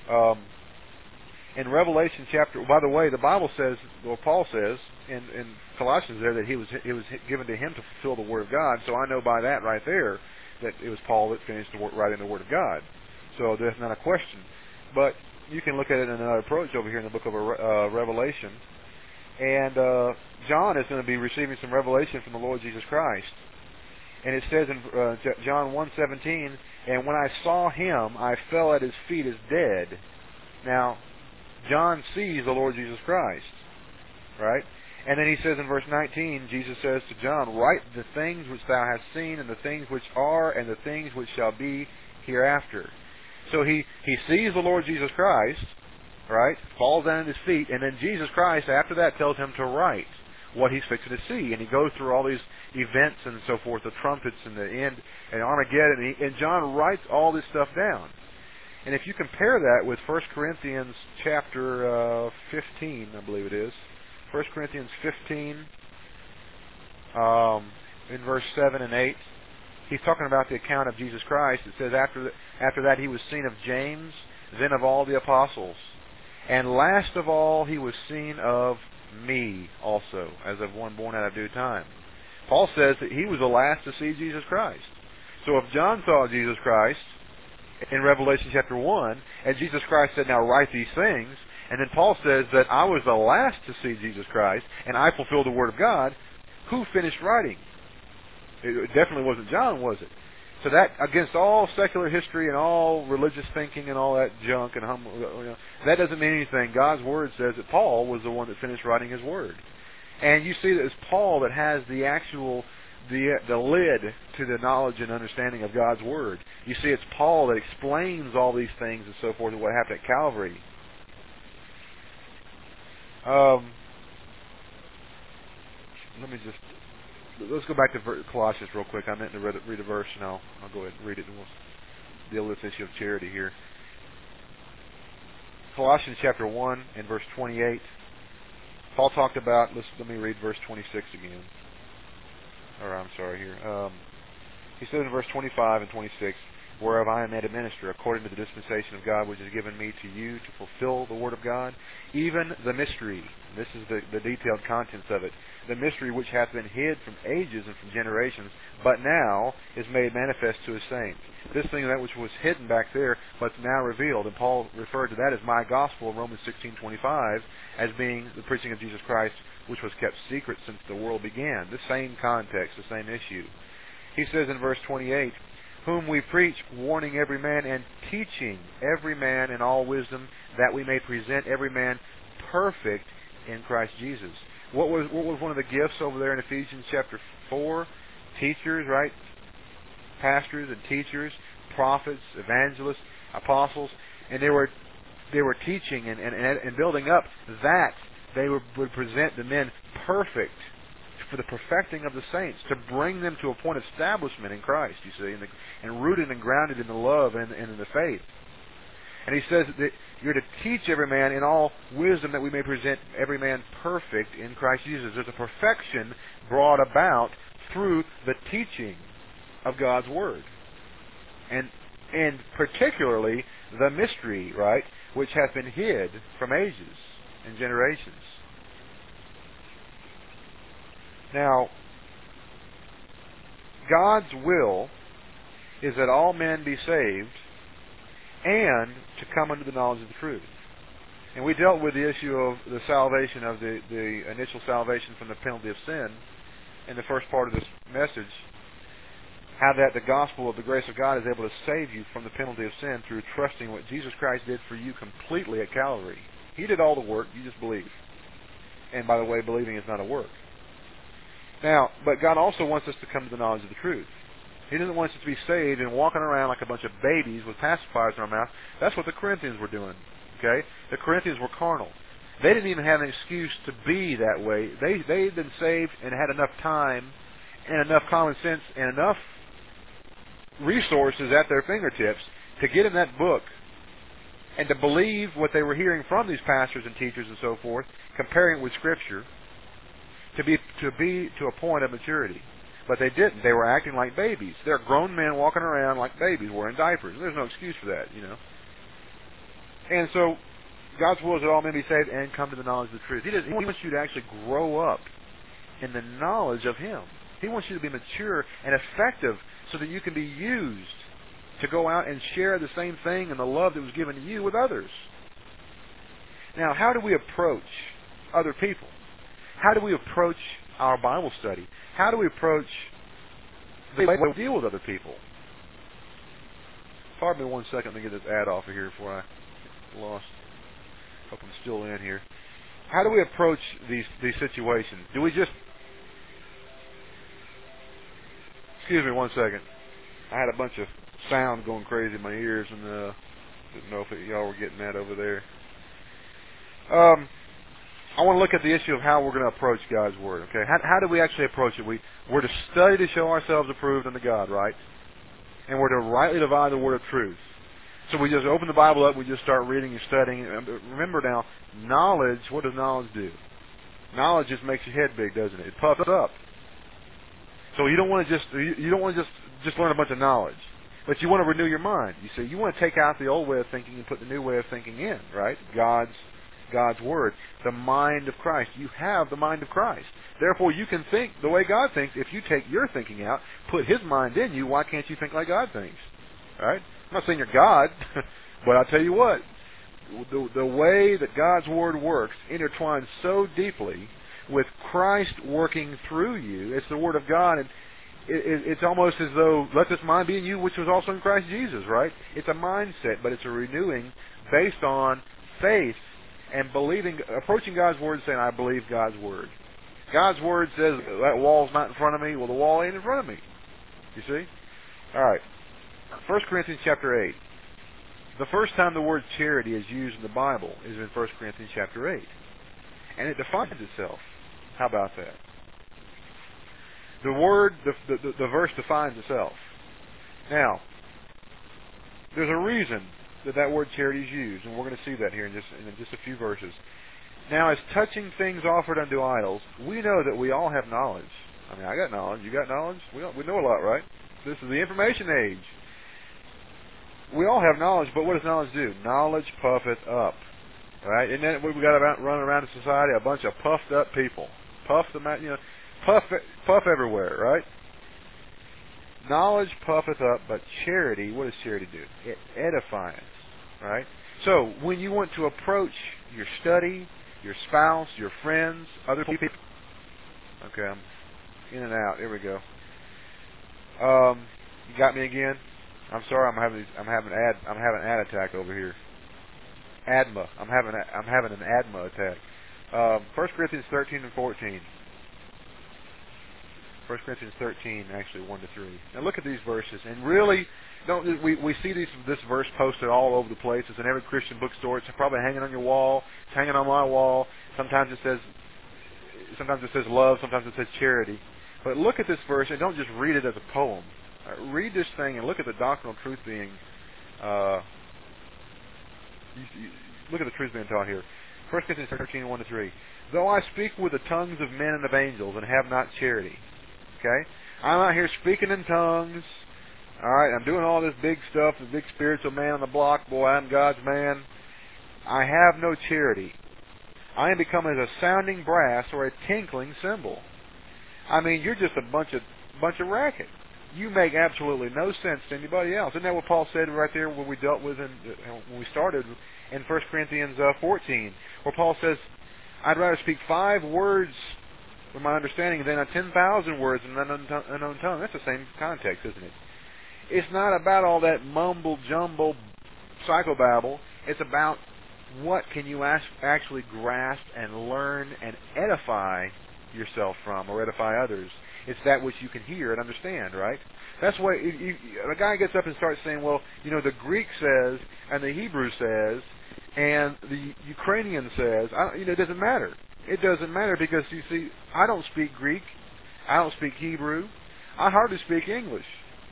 In Revelation chapter, by the way, the Bible says, well, Paul says in Colossians there that it was given to him to fulfill the Word of God. So I know by that right there that it was Paul that finished writing the Word of God. So there's not a question. But you can look at it in another approach over here in the book of Revelation. And John is going to be receiving some revelation from the Lord Jesus Christ. And it says in John 1:17, and when I saw him, I fell at his feet as dead. Now, John sees the Lord Jesus Christ, right? And then he says in verse 19, Jesus says to John, write the things which thou hast seen, and the things which are, and the things which shall be hereafter. So he sees the Lord Jesus Christ, right? Falls down at his feet, and then Jesus Christ, after that, tells him to write what he's fixing to see. And he goes through all these events and so forth, the trumpets and the end, and Armageddon, and John writes all this stuff down. And if you compare that with 1 Corinthians chapter 15, I believe it is, 1 Corinthians 15, in verse 7 and 8, he's talking about the account of Jesus Christ. It says, after that he was seen of James, then of all the apostles. And last of all he was seen of me also, as of one born out of due time. Paul says that he was the last to see Jesus Christ. So if John saw Jesus Christ in Revelation chapter 1, and Jesus Christ said, now write these things, and then Paul says that I was the last to see Jesus Christ, and I fulfilled the Word of God, who finished writing? It definitely wasn't John, was it? So that, against all secular history and all religious thinking and all that junk, and that doesn't mean anything. God's Word says that Paul was the one that finished writing his Word. And you see that it's Paul that has the actual the lid to the knowledge and understanding of God's Word. You see, it's Paul that explains all these things and so forth and what happened at Calvary. let's go back to Colossians real quick. I meant to read a verse, and I'll go ahead and read it, and we'll deal with this issue of charity here. Colossians chapter 1 and verse 28. Paul talked about, let me read verse 26 again. Or I'm sorry here. He says in verse 25 and 26, whereof I am made a minister, according to the dispensation of God which is given me to you to fulfill the word of God, even the mystery. This is the detailed contents of it. The mystery which hath been hid from ages and from generations, but now is made manifest to his saints. This thing that which was hidden back there, but now revealed. And Paul referred to that as my gospel in Romans 16:25, as being the preaching of Jesus Christ, which was kept secret since the world began. The same context, the same issue. He says in verse 28, whom we preach, warning every man and teaching every man in all wisdom, that we may present every man perfect in Christ Jesus. What was one of the gifts over there in Ephesians chapter 4? Teachers, right? Pastors and teachers, prophets, evangelists, apostles, and they were teaching and building up that they would present the men perfect for the perfecting of the saints, to bring them to a point of establishment in Christ, you see, and rooted and grounded in the love and in the faith. And he says that you're to teach every man in all wisdom, that we may present every man perfect in Christ Jesus. There's a perfection brought about through the teaching of God's Word. And particularly the mystery, right, which hath been hid from ages and generations. Now, God's will is that all men be saved and to come unto the knowledge of the truth. And we dealt with the issue of the salvation of the initial salvation from the penalty of sin in the first part of this message. How that the gospel of the grace of God is able to save you from the penalty of sin through trusting what Jesus Christ did for you completely at Calvary. He did all the work, you just believe. And by the way, believing is not a work. Now, but God also wants us to come to the knowledge of the truth. He doesn't want us to be saved and walking around like a bunch of babies with pacifiers in our mouth. That's what the Corinthians were doing. Okay? The Corinthians were carnal. They didn't even have an excuse to be that way. They had been saved and had enough time and enough common sense and enough resources at their fingertips to get in that book and to believe what they were hearing from these pastors and teachers and so forth, comparing it with Scripture, to be to a point of maturity. But they didn't. They were acting like babies. They're grown men walking around like babies, wearing diapers. There's no excuse for that, you know. And so, God's will is that all men be saved and come to the knowledge of the truth. He wants you to actually grow up in the knowledge of Him. He wants you to be mature and effective so that you can be used to go out and share the same thing and the love that was given to you with others. Now, how do we approach other people? How do we approach our Bible study? How do we approach the way we deal with other people? Pardon me one second. Let me get this ad off of here before I get lost. Hope I'm still in here. How do we approach these situations? Do we just... Excuse me one second. I had a bunch of sound going crazy in my ears, and didn't know if y'all were getting that over there. I want to look at the issue of how we're going to approach God's Word. Okay, how do we actually approach it? We're to study to show ourselves approved unto God, right? And we're to rightly divide the word of truth. So we just open the Bible up, we just start reading and studying. Remember now, knowledge. What does knowledge do? Knowledge just makes your head big, doesn't it? It puffs up. So you don't want to just learn a bunch of knowledge, but you want to renew your mind. You see, you want to take out the old way of thinking and put the new way of thinking in, right? God's Word, the mind of Christ. You have the mind of Christ. Therefore, you can think the way God thinks. If you take your thinking out, put His mind in you, why can't you think like God thinks? All right? I'm not saying you're God, but I'll tell you what, the way that God's Word works intertwines so deeply with Christ working through you. It's the Word of God, and it's almost as though, let this mind be in you, which was also in Christ Jesus, right? It's a mindset, but it's a renewing based on faith and believing, approaching God's Word and saying, I believe God's Word. God's Word says, that wall's not in front of me. Well, the wall ain't in front of me. You see? All right. 1 Corinthians chapter 8. The first time the word charity is used in the Bible is in 1 Corinthians chapter 8. And it defines itself. How about that? The word, the verse defines itself. Now, there's a reason that word charity is used, and we're going to see that here in just a few verses. Now, as touching things offered unto idols, we know that we all have knowledge. I mean, I got knowledge. You got knowledge? We know a lot, right? This is the information age. We all have knowledge, but what does knowledge do? Knowledge puffeth up, right? Isn't that what we got running around in society? A bunch of puffed up people, puff everywhere, right? Knowledge puffeth up, but charity, what does charity do? It edifies, right? So when you want to approach your study, your spouse, your friends, other people. Okay, I'm in and out. Here we go. You got me again? I'm sorry. I'm having an ad attack over here. Adma. I'm having an Adma attack. 1 Corinthians 13 and 14. 1 Corinthians 13, actually 1 to 3. Now look at these verses, and really, we see this verse posted all over the place. It's in every Christian bookstore. It's probably hanging on your wall. It's hanging on my wall. Sometimes it says love. Sometimes it says charity. But look at this verse, and don't just read it as a poem. Read this thing and look at the doctrinal truth being. Look at the truth being taught here. 1 Corinthians 13, 1 to 3. Though I speak with the tongues of men and of angels, and have not charity. Okay? I'm out here speaking in tongues. All right, I'm doing all this big stuff, the big spiritual man on the block. Boy, I'm God's man. I have no charity. I am become as a sounding brass or a tinkling cymbal. I mean, you're just a bunch of racket. You make absolutely no sense to anybody else. Isn't that what Paul said right there when we dealt with when we started in 1 Corinthians 14, where Paul says, I'd rather speak 5 words with my understanding than 10,000 words in an unknown tongue. That's the same context, isn't it? It's not about all that mumble-jumble psychobabble. It's about what can you actually grasp and learn and edify yourself from or edify others. It's that which you can hear and understand, right? That's why a guy gets up and starts saying, well, the Greek says and the Hebrew says and the Ukrainian says, it doesn't matter. It doesn't matter because, you see, I don't speak Greek. I don't speak Hebrew. I hardly speak English.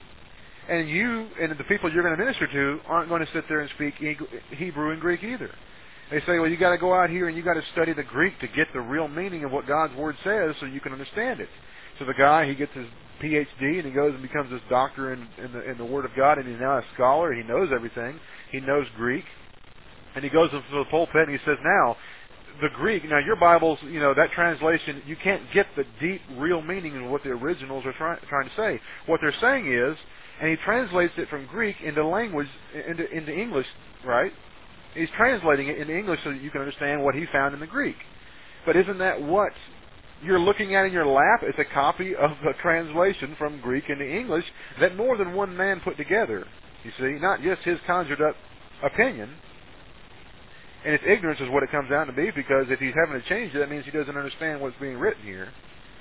And you and the people you're going to minister to aren't going to sit there and speak Hebrew and Greek either. They say, well, you got to go out here and you got to study the Greek to get the real meaning of what God's Word says so you can understand it. So the guy, he gets his PhD and he goes and becomes this doctor in the Word of God, and he's now a scholar. He knows everything. He knows Greek. And he goes into the pulpit and he says, now, the Greek, now your Bibles, that translation, you can't get the deep, real meaning of what the originals are trying to say. What they're saying is, and he translates it from Greek into language, into English, right? He's translating it into English so that you can understand what he found in the Greek. But isn't that what you're looking at in your lap? It's a copy of the translation from Greek into English that more than one man put together. You see, not just his conjured up opinion. And it's ignorance is what it comes down to be, because if he's having to change it, that means he doesn't understand what's being written here.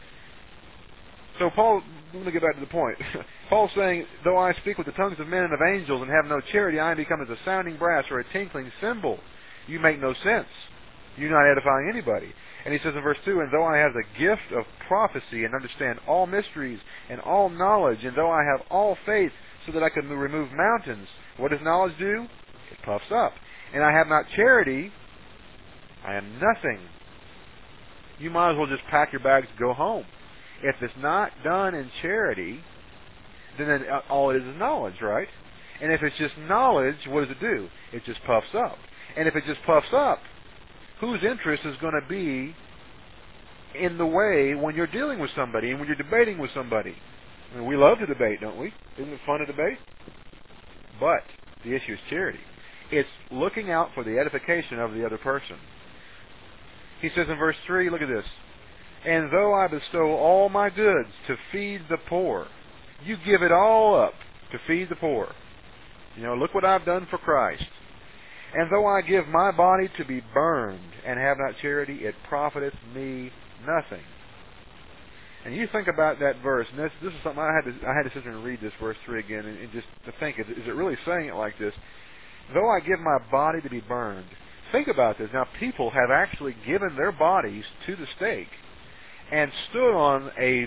So Paul, let me get back to the point. Paul's saying, though I speak with the tongues of men and of angels and have no charity, I am become as a sounding brass or a tinkling cymbal. You make no sense. You're not edifying anybody. And he says in verse 2, and though I have the gift of prophecy and understand all mysteries and all knowledge, and though I have all faith so that I can remove mountains, what does knowledge do? It puffs up. And I have not charity, I am nothing. You might as well just pack your bags and go home. If it's not done in charity, then all it is knowledge, right? And if it's just knowledge, what does it do? It just puffs up. And if it just puffs up, whose interest is going to be in the way when you're dealing with somebody and when you're debating with somebody? I mean, we love to debate, don't we? Isn't it fun to debate? But the issue is charity. It's looking out for the edification of the other person. He says in verse 3, look at this. And though I bestow all my goods to feed the poor, you give it all up to feed the poor. Look what I've done for Christ. And though I give my body to be burned and have not charity, it profiteth me nothing. And you think about that verse, and this is something I had to sit there and read this verse 3 again and just to think, is it really saying it like this? Though I give my body to be burned. Think about this. Now, people have actually given their bodies to the stake and stood on a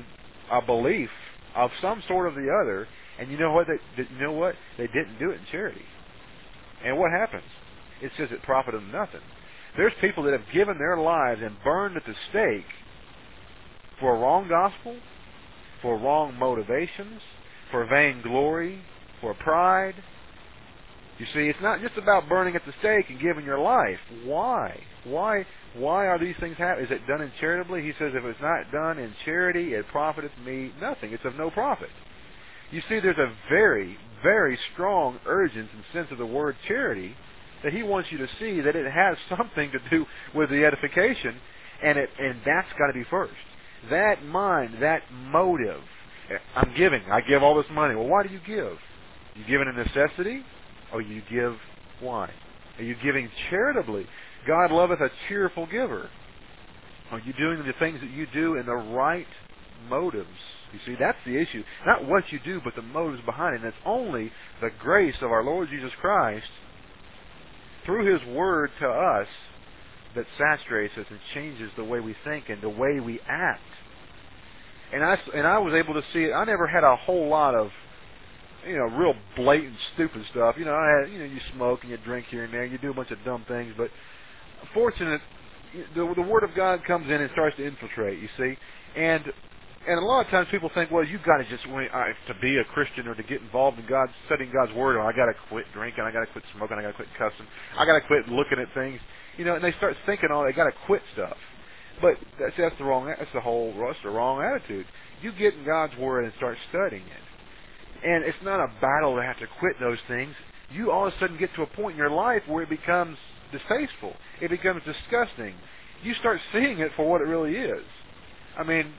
a belief of some sort of the other, and you know what? They didn't do it in charity. And what happens? It says it profited them nothing. There's people that have given their lives and burned at the stake for a wrong gospel, for wrong motivations, for vainglory, for pride. You see, it's not just about burning at the stake and giving your life. Why? Why are these things happening? Is it done in charitably? He says, if it's not done in charity, it profiteth me nothing. It's of no profit. You see, there's a very, very strong urgence and sense of the word charity that he wants you to see that it has something to do with the edification, and that's got to be first. That mind, that motive. I'm giving. I give all this money. Well, why do you give? You give in a necessity, or you give why? Are you giving charitably? God loveth a cheerful giver. Are you doing the things that you do in the right motives? You see, that's the issue. Not what you do, but the motives behind it. And it's only the grace of our Lord Jesus Christ through His Word to us that saturates us and changes the way we think and the way we act. And I was able to see it. I never had a whole lot of, real blatant, stupid stuff. You smoke and you drink here and there. You do a bunch of dumb things. But fortunate, the Word of God comes in and starts to infiltrate, you see. And a lot of times people think, well, you've got to just, to be a Christian or to get involved in studying God's Word, I got to quit drinking, I got to quit smoking, I got to quit cussing, I got to quit looking at things. And they start thinking, they got to quit stuff. But that's the wrong attitude. You get in God's Word and start studying it. And it's not a battle to have to quit those things. You all of a sudden get to a point in your life where it becomes distasteful. It becomes disgusting. You start seeing it for what it really is. I mean,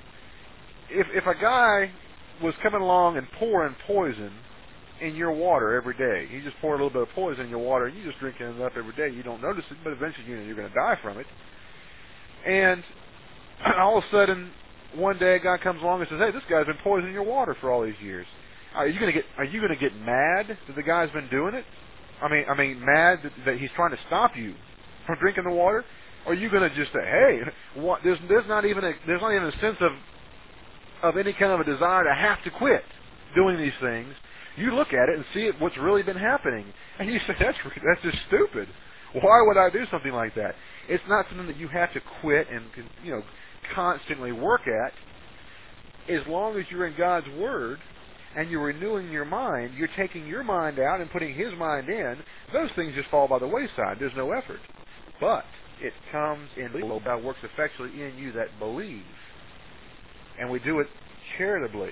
if a guy was coming along and pouring poison in your water every day, he just poured a little bit of poison in your water, and you just drink it up every day, you don't notice it, but eventually you're going to die from it. And all of a sudden, one day a guy comes along and says, "Hey, this guy's been poisoning your water for all these years." Are you going to get mad that the guy's been doing it? I mean, mad that he's trying to stop you from drinking the water? Or are you going to just say, "Hey, what, there's not even a sense of any kind of a desire to have to quit doing these things"? You look at it and see what's really been happening, and you say, "That's just stupid. Why would I do something like that?" It's not something that you have to quit and constantly work at. As long as you're in God's Word and you're renewing your mind, you're taking your mind out and putting His mind in, those things just fall by the wayside. There's no effort. But it comes in, God works effectually in you that believe. And we do it charitably.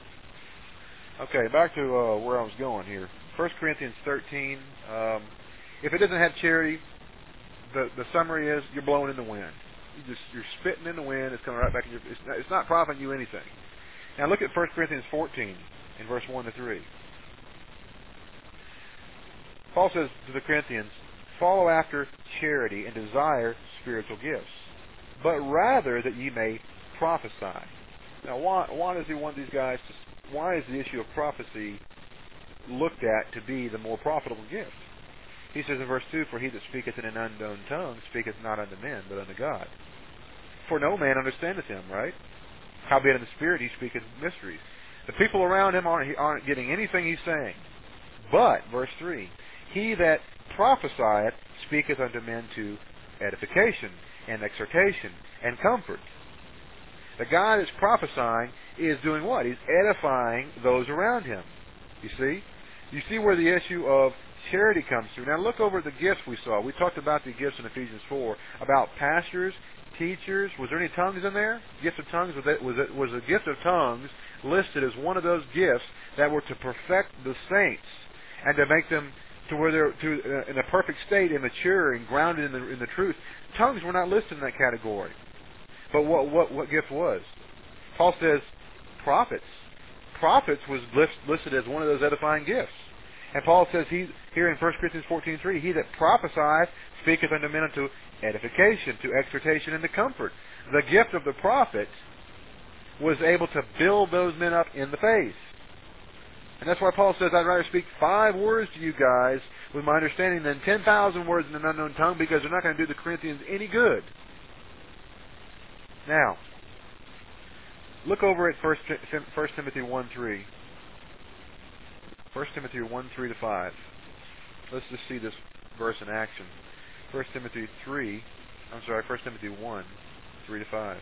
Okay, back to where I was going here. 1 Corinthians 13. If it doesn't have charity, the summary is you're blowing in the wind. You're spitting in the wind. It's coming right back in your. It's not profiting you anything. Now look at 1 Corinthians 14 in verse 1 to 3. Paul says to the Corinthians, "Follow after charity and desire spiritual gifts, but rather that ye may prophesy." Now, why does he want these guys to? Why is the issue of prophecy looked at to be the more profitable gift? He says in verse 2, "For he that speaketh in an unknown tongue speaketh not unto men, but unto God. For no man understandeth him," right? "Howbeit in the Spirit he speaketh mysteries." The people around him aren't getting anything he's saying. But, verse 3, "He that prophesieth speaketh unto men to edification and exhortation and comfort." The guy that's prophesying is doing what? He's edifying those around him. You see? You see where the issue of charity comes through. Now look over at the gifts we saw. We talked about the gifts in Ephesians 4, about pastors, teachers. Was there any tongues in there? Gift of tongues? Was a gift of tongues listed as one of those gifts that were to perfect the saints and to make them to where they're in a perfect state and mature and grounded in the truth? Tongues were not listed in that category. But what gift was? Paul says prophets. Prophets was listed as one of those edifying gifts. And Paul says here in 1 Corinthians 14:3, "He that prophesieth speaketh unto men unto edification, to exhortation, and to comfort." The gift of the prophet was able to build those men up in the faith. And that's why Paul says, "I'd rather speak 5 words to you guys with my understanding than 10,000 words in an unknown tongue," because they're not going to do the Corinthians any good. Now, Look over at 1 Timothy 1:3. 1 Timothy 1:3 to 5. Let's just see this verse in action. 1 Timothy 1:3 to 5.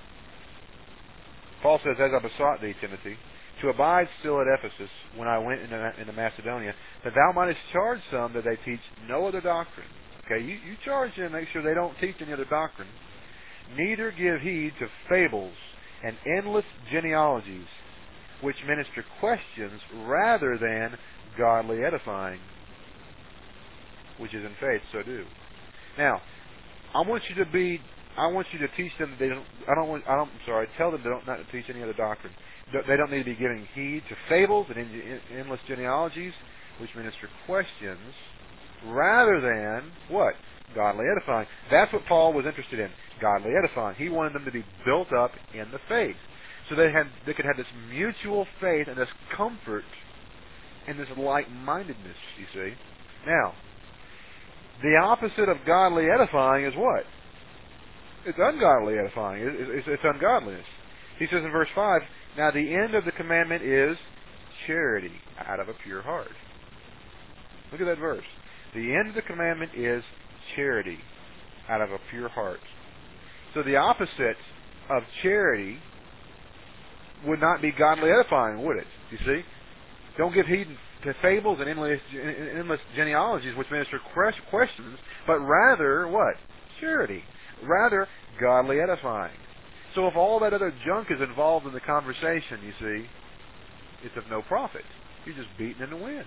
Paul says, "As I besought thee, Timothy, to abide still at Ephesus when I went into Macedonia, that thou mightest charge some that they teach no other doctrine." Okay, you charge them, make sure they don't teach any other doctrine. "Neither give heed to fables and endless genealogies, which minister questions rather than godly edifying, which is in faith, so do." Now, I want you to teach them that they don't. Tell them they don't not to teach any other doctrine. They don't need to be giving heed to fables and endless genealogies, which minister questions, rather than what? Godly edifying. That's what Paul was interested in. Godly edifying. He wanted them to be built up in the faith, so they could have this mutual faith and this comfort and this like-mindedness. You see. Now, the opposite of godly edifying is what? It's ungodly edifying. It's ungodliness. He says in verse 5, "Now the end of the commandment is charity out of a pure heart." Look at that verse. The end of the commandment is charity out of a pure heart. So the opposite of charity would not be godly edifying, would it? You see? Don't give heed to fables and endless genealogies which minister questions, but rather what? Charity. Rather, godly edifying. So if all that other junk is involved in the conversation, you see, it's of no profit. You're just beating in the wind.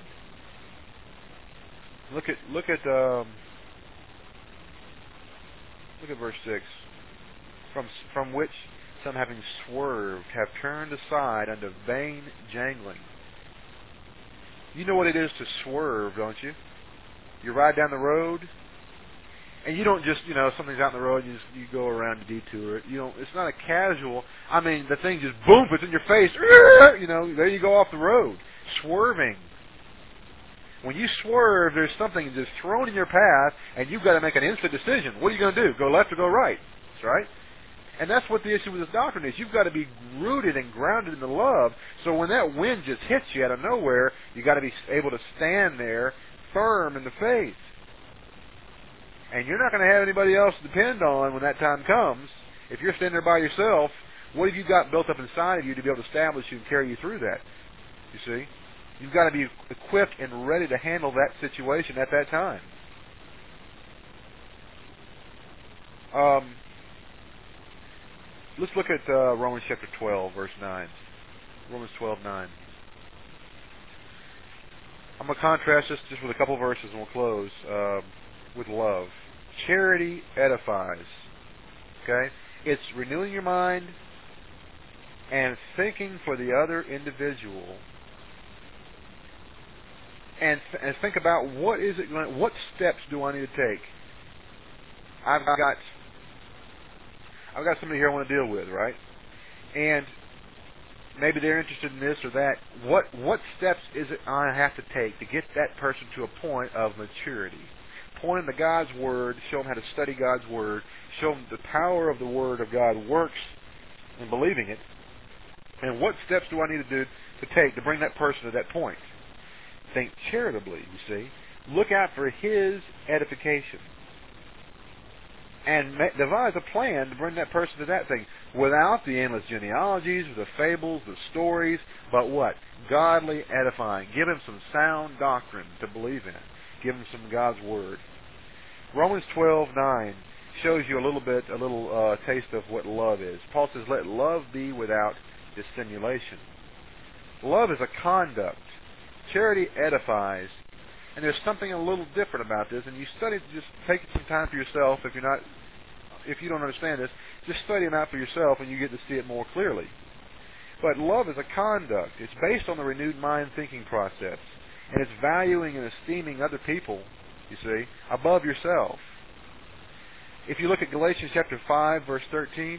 Look at verse 6. From which some, having swerved, have turned aside unto vain jangling. You know what it is to swerve, don't you? You ride down the road, and you don't just, something's out in the road, and you go around to detour it. It's not a casual. I mean, the thing just boom, it's in your face. There you go off the road, swerving. When you swerve, there's something just thrown in your path, and you've got to make an instant decision. What are you going to do? Go left or go right? That's right. And that's what the issue with this doctrine is. You've got to be rooted and grounded in the love. So when that wind just hits you out of nowhere, you've got to be able to stand there firm in the faith. And you're not going to have anybody else to depend on when that time comes. If you're standing there by yourself, what have you got built up inside of you to be able to establish you and carry you through that? You see? You've got to be equipped and ready to handle that situation at that time. Let's look at Romans chapter 12, verse 9. Romans 12:9. I'm going to contrast this just with a couple of verses and we'll close with love. Charity edifies. Okay? It's renewing your mind and thinking for the other individual. And think about what steps do I need to take? I've got somebody here I want to deal with, right? And maybe they're interested in this or that. What steps is it I have to take to get that person to a point of maturity? Point them to God's Word, show them how to study God's Word, show them the power of the Word of God works in believing it. And what steps do I need to take to bring that person to that point? Think charitably, you see. Look out for his edification. And devise a plan to bring that person to that thing without the endless genealogies, the fables, the stories, but what? Godly edifying. Give him some sound doctrine to believe in. Give him some God's Word. Romans 12:9 shows you a little taste of what love is. Paul says, "Let love be without dissimulation." Love is a conduct. Charity edifies. And there's something a little different about this, and you study, just take some time for yourself. If you don't understand this, just study them out for yourself, and you get to see it more clearly. But love is a conduct. It's based on the renewed mind thinking process, and it's valuing and esteeming other people, you see, above yourself. If you look at Galatians chapter 5, verse 13,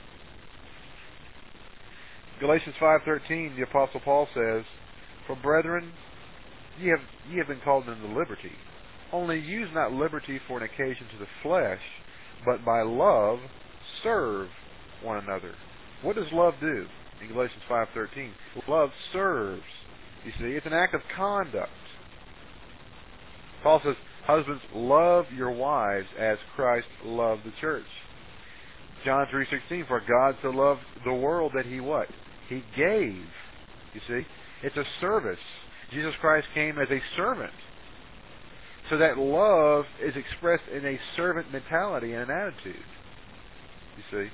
Galatians 5:13, the Apostle Paul says, "For brethren, ye have been called into liberty. Only use not liberty for an occasion to the flesh, but by love serve one another." What does love do? In Galatians 5:13, love serves. You see, it's an act of conduct. Paul says, husbands, love your wives as Christ loved the church. John 3:16, for God so loved the world that He what? He gave. You see, it's a service. Jesus Christ came as a servant. So that love is expressed in a servant mentality and an attitude. You see.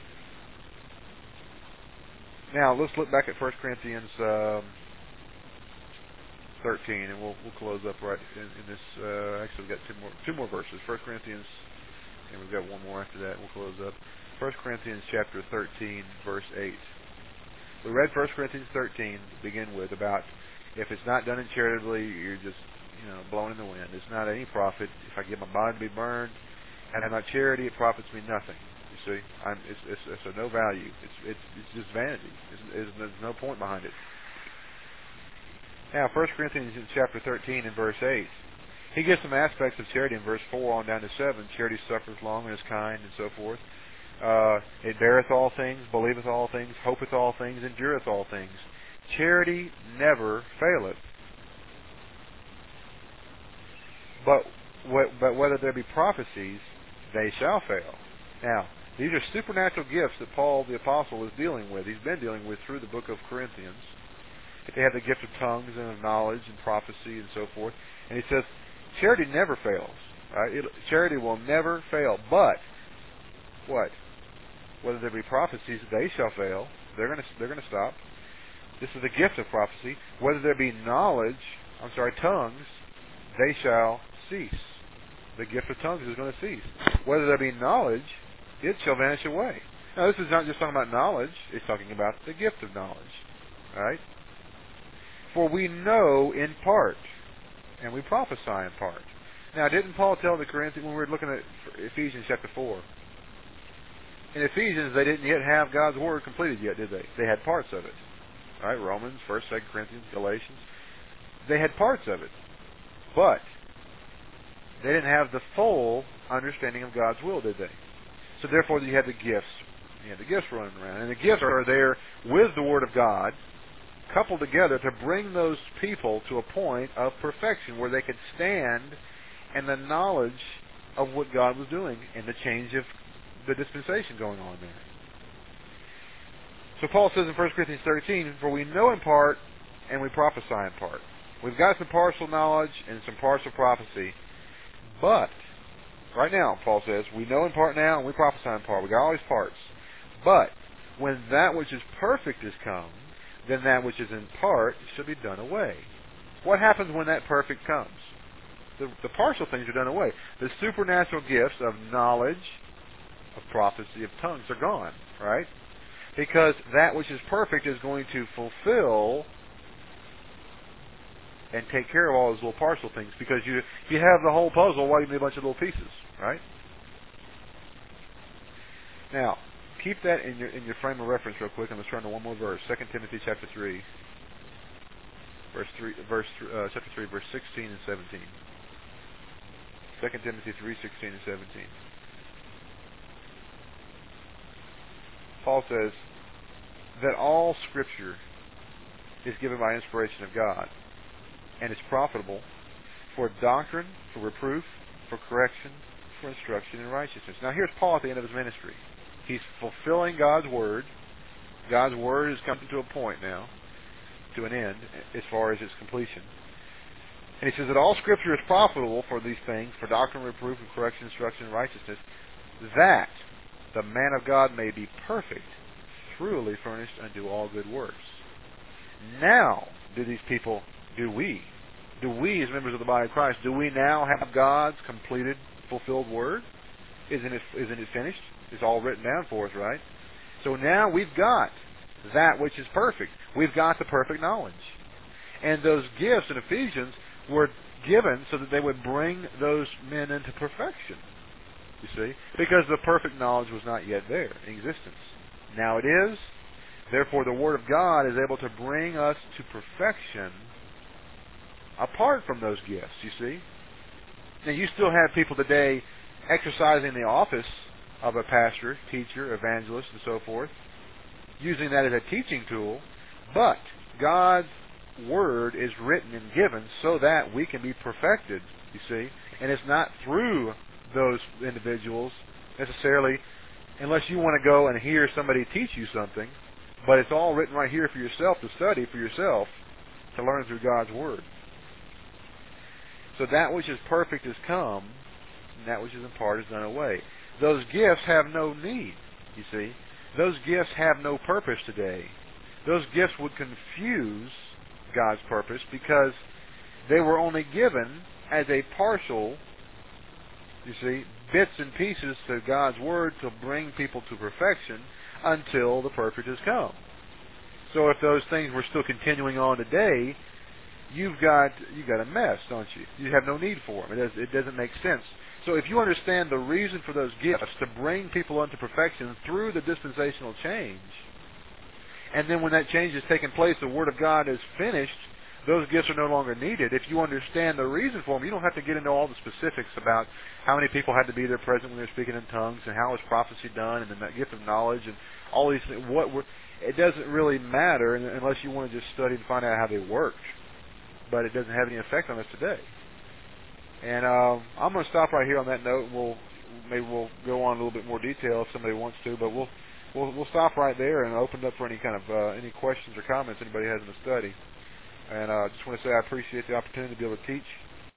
Now, let's look back at 1 Corinthians 13, and we'll close up right in this. Actually, we've got two more verses. 1 Corinthians, and we've got one more after that, and we'll close up. 1 Corinthians chapter 13, verse 8. We read 1 Corinthians 13 to begin with about if it's not done in charitably, you're just blowing in the wind. It's not any profit. If I give my body to be burned and have not charity, it profits me nothing. You see, it's of no value. It's just vanity. There's no point behind it. Now, 1 Corinthians chapter 13 and verse 8, he gives some aspects of charity in verse 4 on down to 7. Charity suffers long and is kind, and so forth. It beareth all things, believeth all things, hopeth all things, endureth all things. Charity never faileth. But whether there be prophecies, they shall fail. Now, these are supernatural gifts that Paul the Apostle is dealing with. He's been dealing with through the book of Corinthians. They have the gift of tongues and of knowledge and prophecy and so forth. And he says, charity never fails. Right? Charity will never fail. But, what? Whether there be prophecies, they shall fail. They're going to stop. This is the gift of prophecy. Whether there be tongues, they shall cease. The gift of tongues is going to cease. Whether there be knowledge, it shall vanish away. Now, this is not just talking about knowledge. It's talking about the gift of knowledge. Right? For we know in part, and we prophesy in part. Now, didn't Paul tell the Corinthians, when we were looking at Ephesians chapter 4, in Ephesians, they didn't yet have God's Word completed yet, did they? They had parts of it. Right? Romans, 1st, 2nd Corinthians, Galatians. They had parts of it. But they didn't have the full understanding of God's will, did they? So therefore, you had the gifts. You had the gifts running around. And the gifts are there with the Word of God, coupled together to bring those people to a point of perfection where they could stand in the knowledge of what God was doing and the change of the dispensation going on there. So Paul says in 1 Corinthians 13, for we know in part and we prophesy in part. We've got some partial knowledge and some partial prophecy. But, right now, Paul says, we know in part now and we prophesy in part. We've got all these parts. But, when that which is perfect is come, then that which is in part shall be done away. What happens when that perfect comes? The partial things are done away. The supernatural gifts of knowledge, of prophecy, of tongues are gone, right? Because that which is perfect is going to fulfill and take care of all those little partial things. Because you have the whole puzzle, why do you need a bunch of little pieces, right? Now, keep that in your frame of reference real quick, and let's turn to one more verse. 2 Timothy chapter 3, chapter 3, verse 16 and 17. 2 Timothy 3, 16 and 17. Paul says that all Scripture is given by inspiration of God, and is profitable for doctrine, for reproof, for correction, for instruction in righteousness. Now here's Paul at the end of his ministry. He's fulfilling God's Word. God's Word has come to a point now, to an end, as far as its completion. And he says that all Scripture is profitable for these things, for doctrine, reproof, and correction, instruction in righteousness, that the man of God may be perfect, truly furnished unto all good works. Now, do we as members of the body of Christ, do we now have God's completed, fulfilled Word? Isn't it finished? It's all written down for us, right? So now we've got that which is perfect. We've got the perfect knowledge. And those gifts in Ephesians were given so that they would bring those men into perfection. You see? Because the perfect knowledge was not yet there in existence. Now it is. Therefore, the Word of God is able to bring us to perfection apart from those gifts, you see. Now, you still have people today exercising the office of a pastor, teacher, evangelist, and so forth. using that as a teaching tool, but God's Word is written and given so that we can be perfected, you see. And it's not through those individuals necessarily, unless you want to go and hear somebody teach you something, but it's all written right here for yourself to study for yourself, to learn through God's Word. So that which is perfect is come, and that which is in part is done away. Those gifts have no need, you see. Those gifts have no purpose today. Those gifts would confuse God's purpose because they were only given as a partial, you see, bits and pieces to God's Word to bring people to perfection until the perfect has come. So if those things were still continuing on today, you've got a mess, don't you? You have no need for them. It doesn't make sense. So if you understand the reason for those gifts to bring people unto perfection through the dispensational change, and then when that change has taken place, the Word of God is finished, those gifts are no longer needed. If you understand the reason for them, you don't have to get into all the specifics about how many people had to be there present when they were speaking in tongues, and how was prophecy done, and then that gift of knowledge, and all these things. It doesn't really matter unless you want to just study and find out how they work. But it doesn't have any effect on us today. And I'm going to stop right here on that note, and maybe we'll go on a little bit more detail if somebody wants to. But we'll stop right there and open it up for any kind of any questions or comments anybody has in the study. And I just want to say I appreciate the opportunity to be able to teach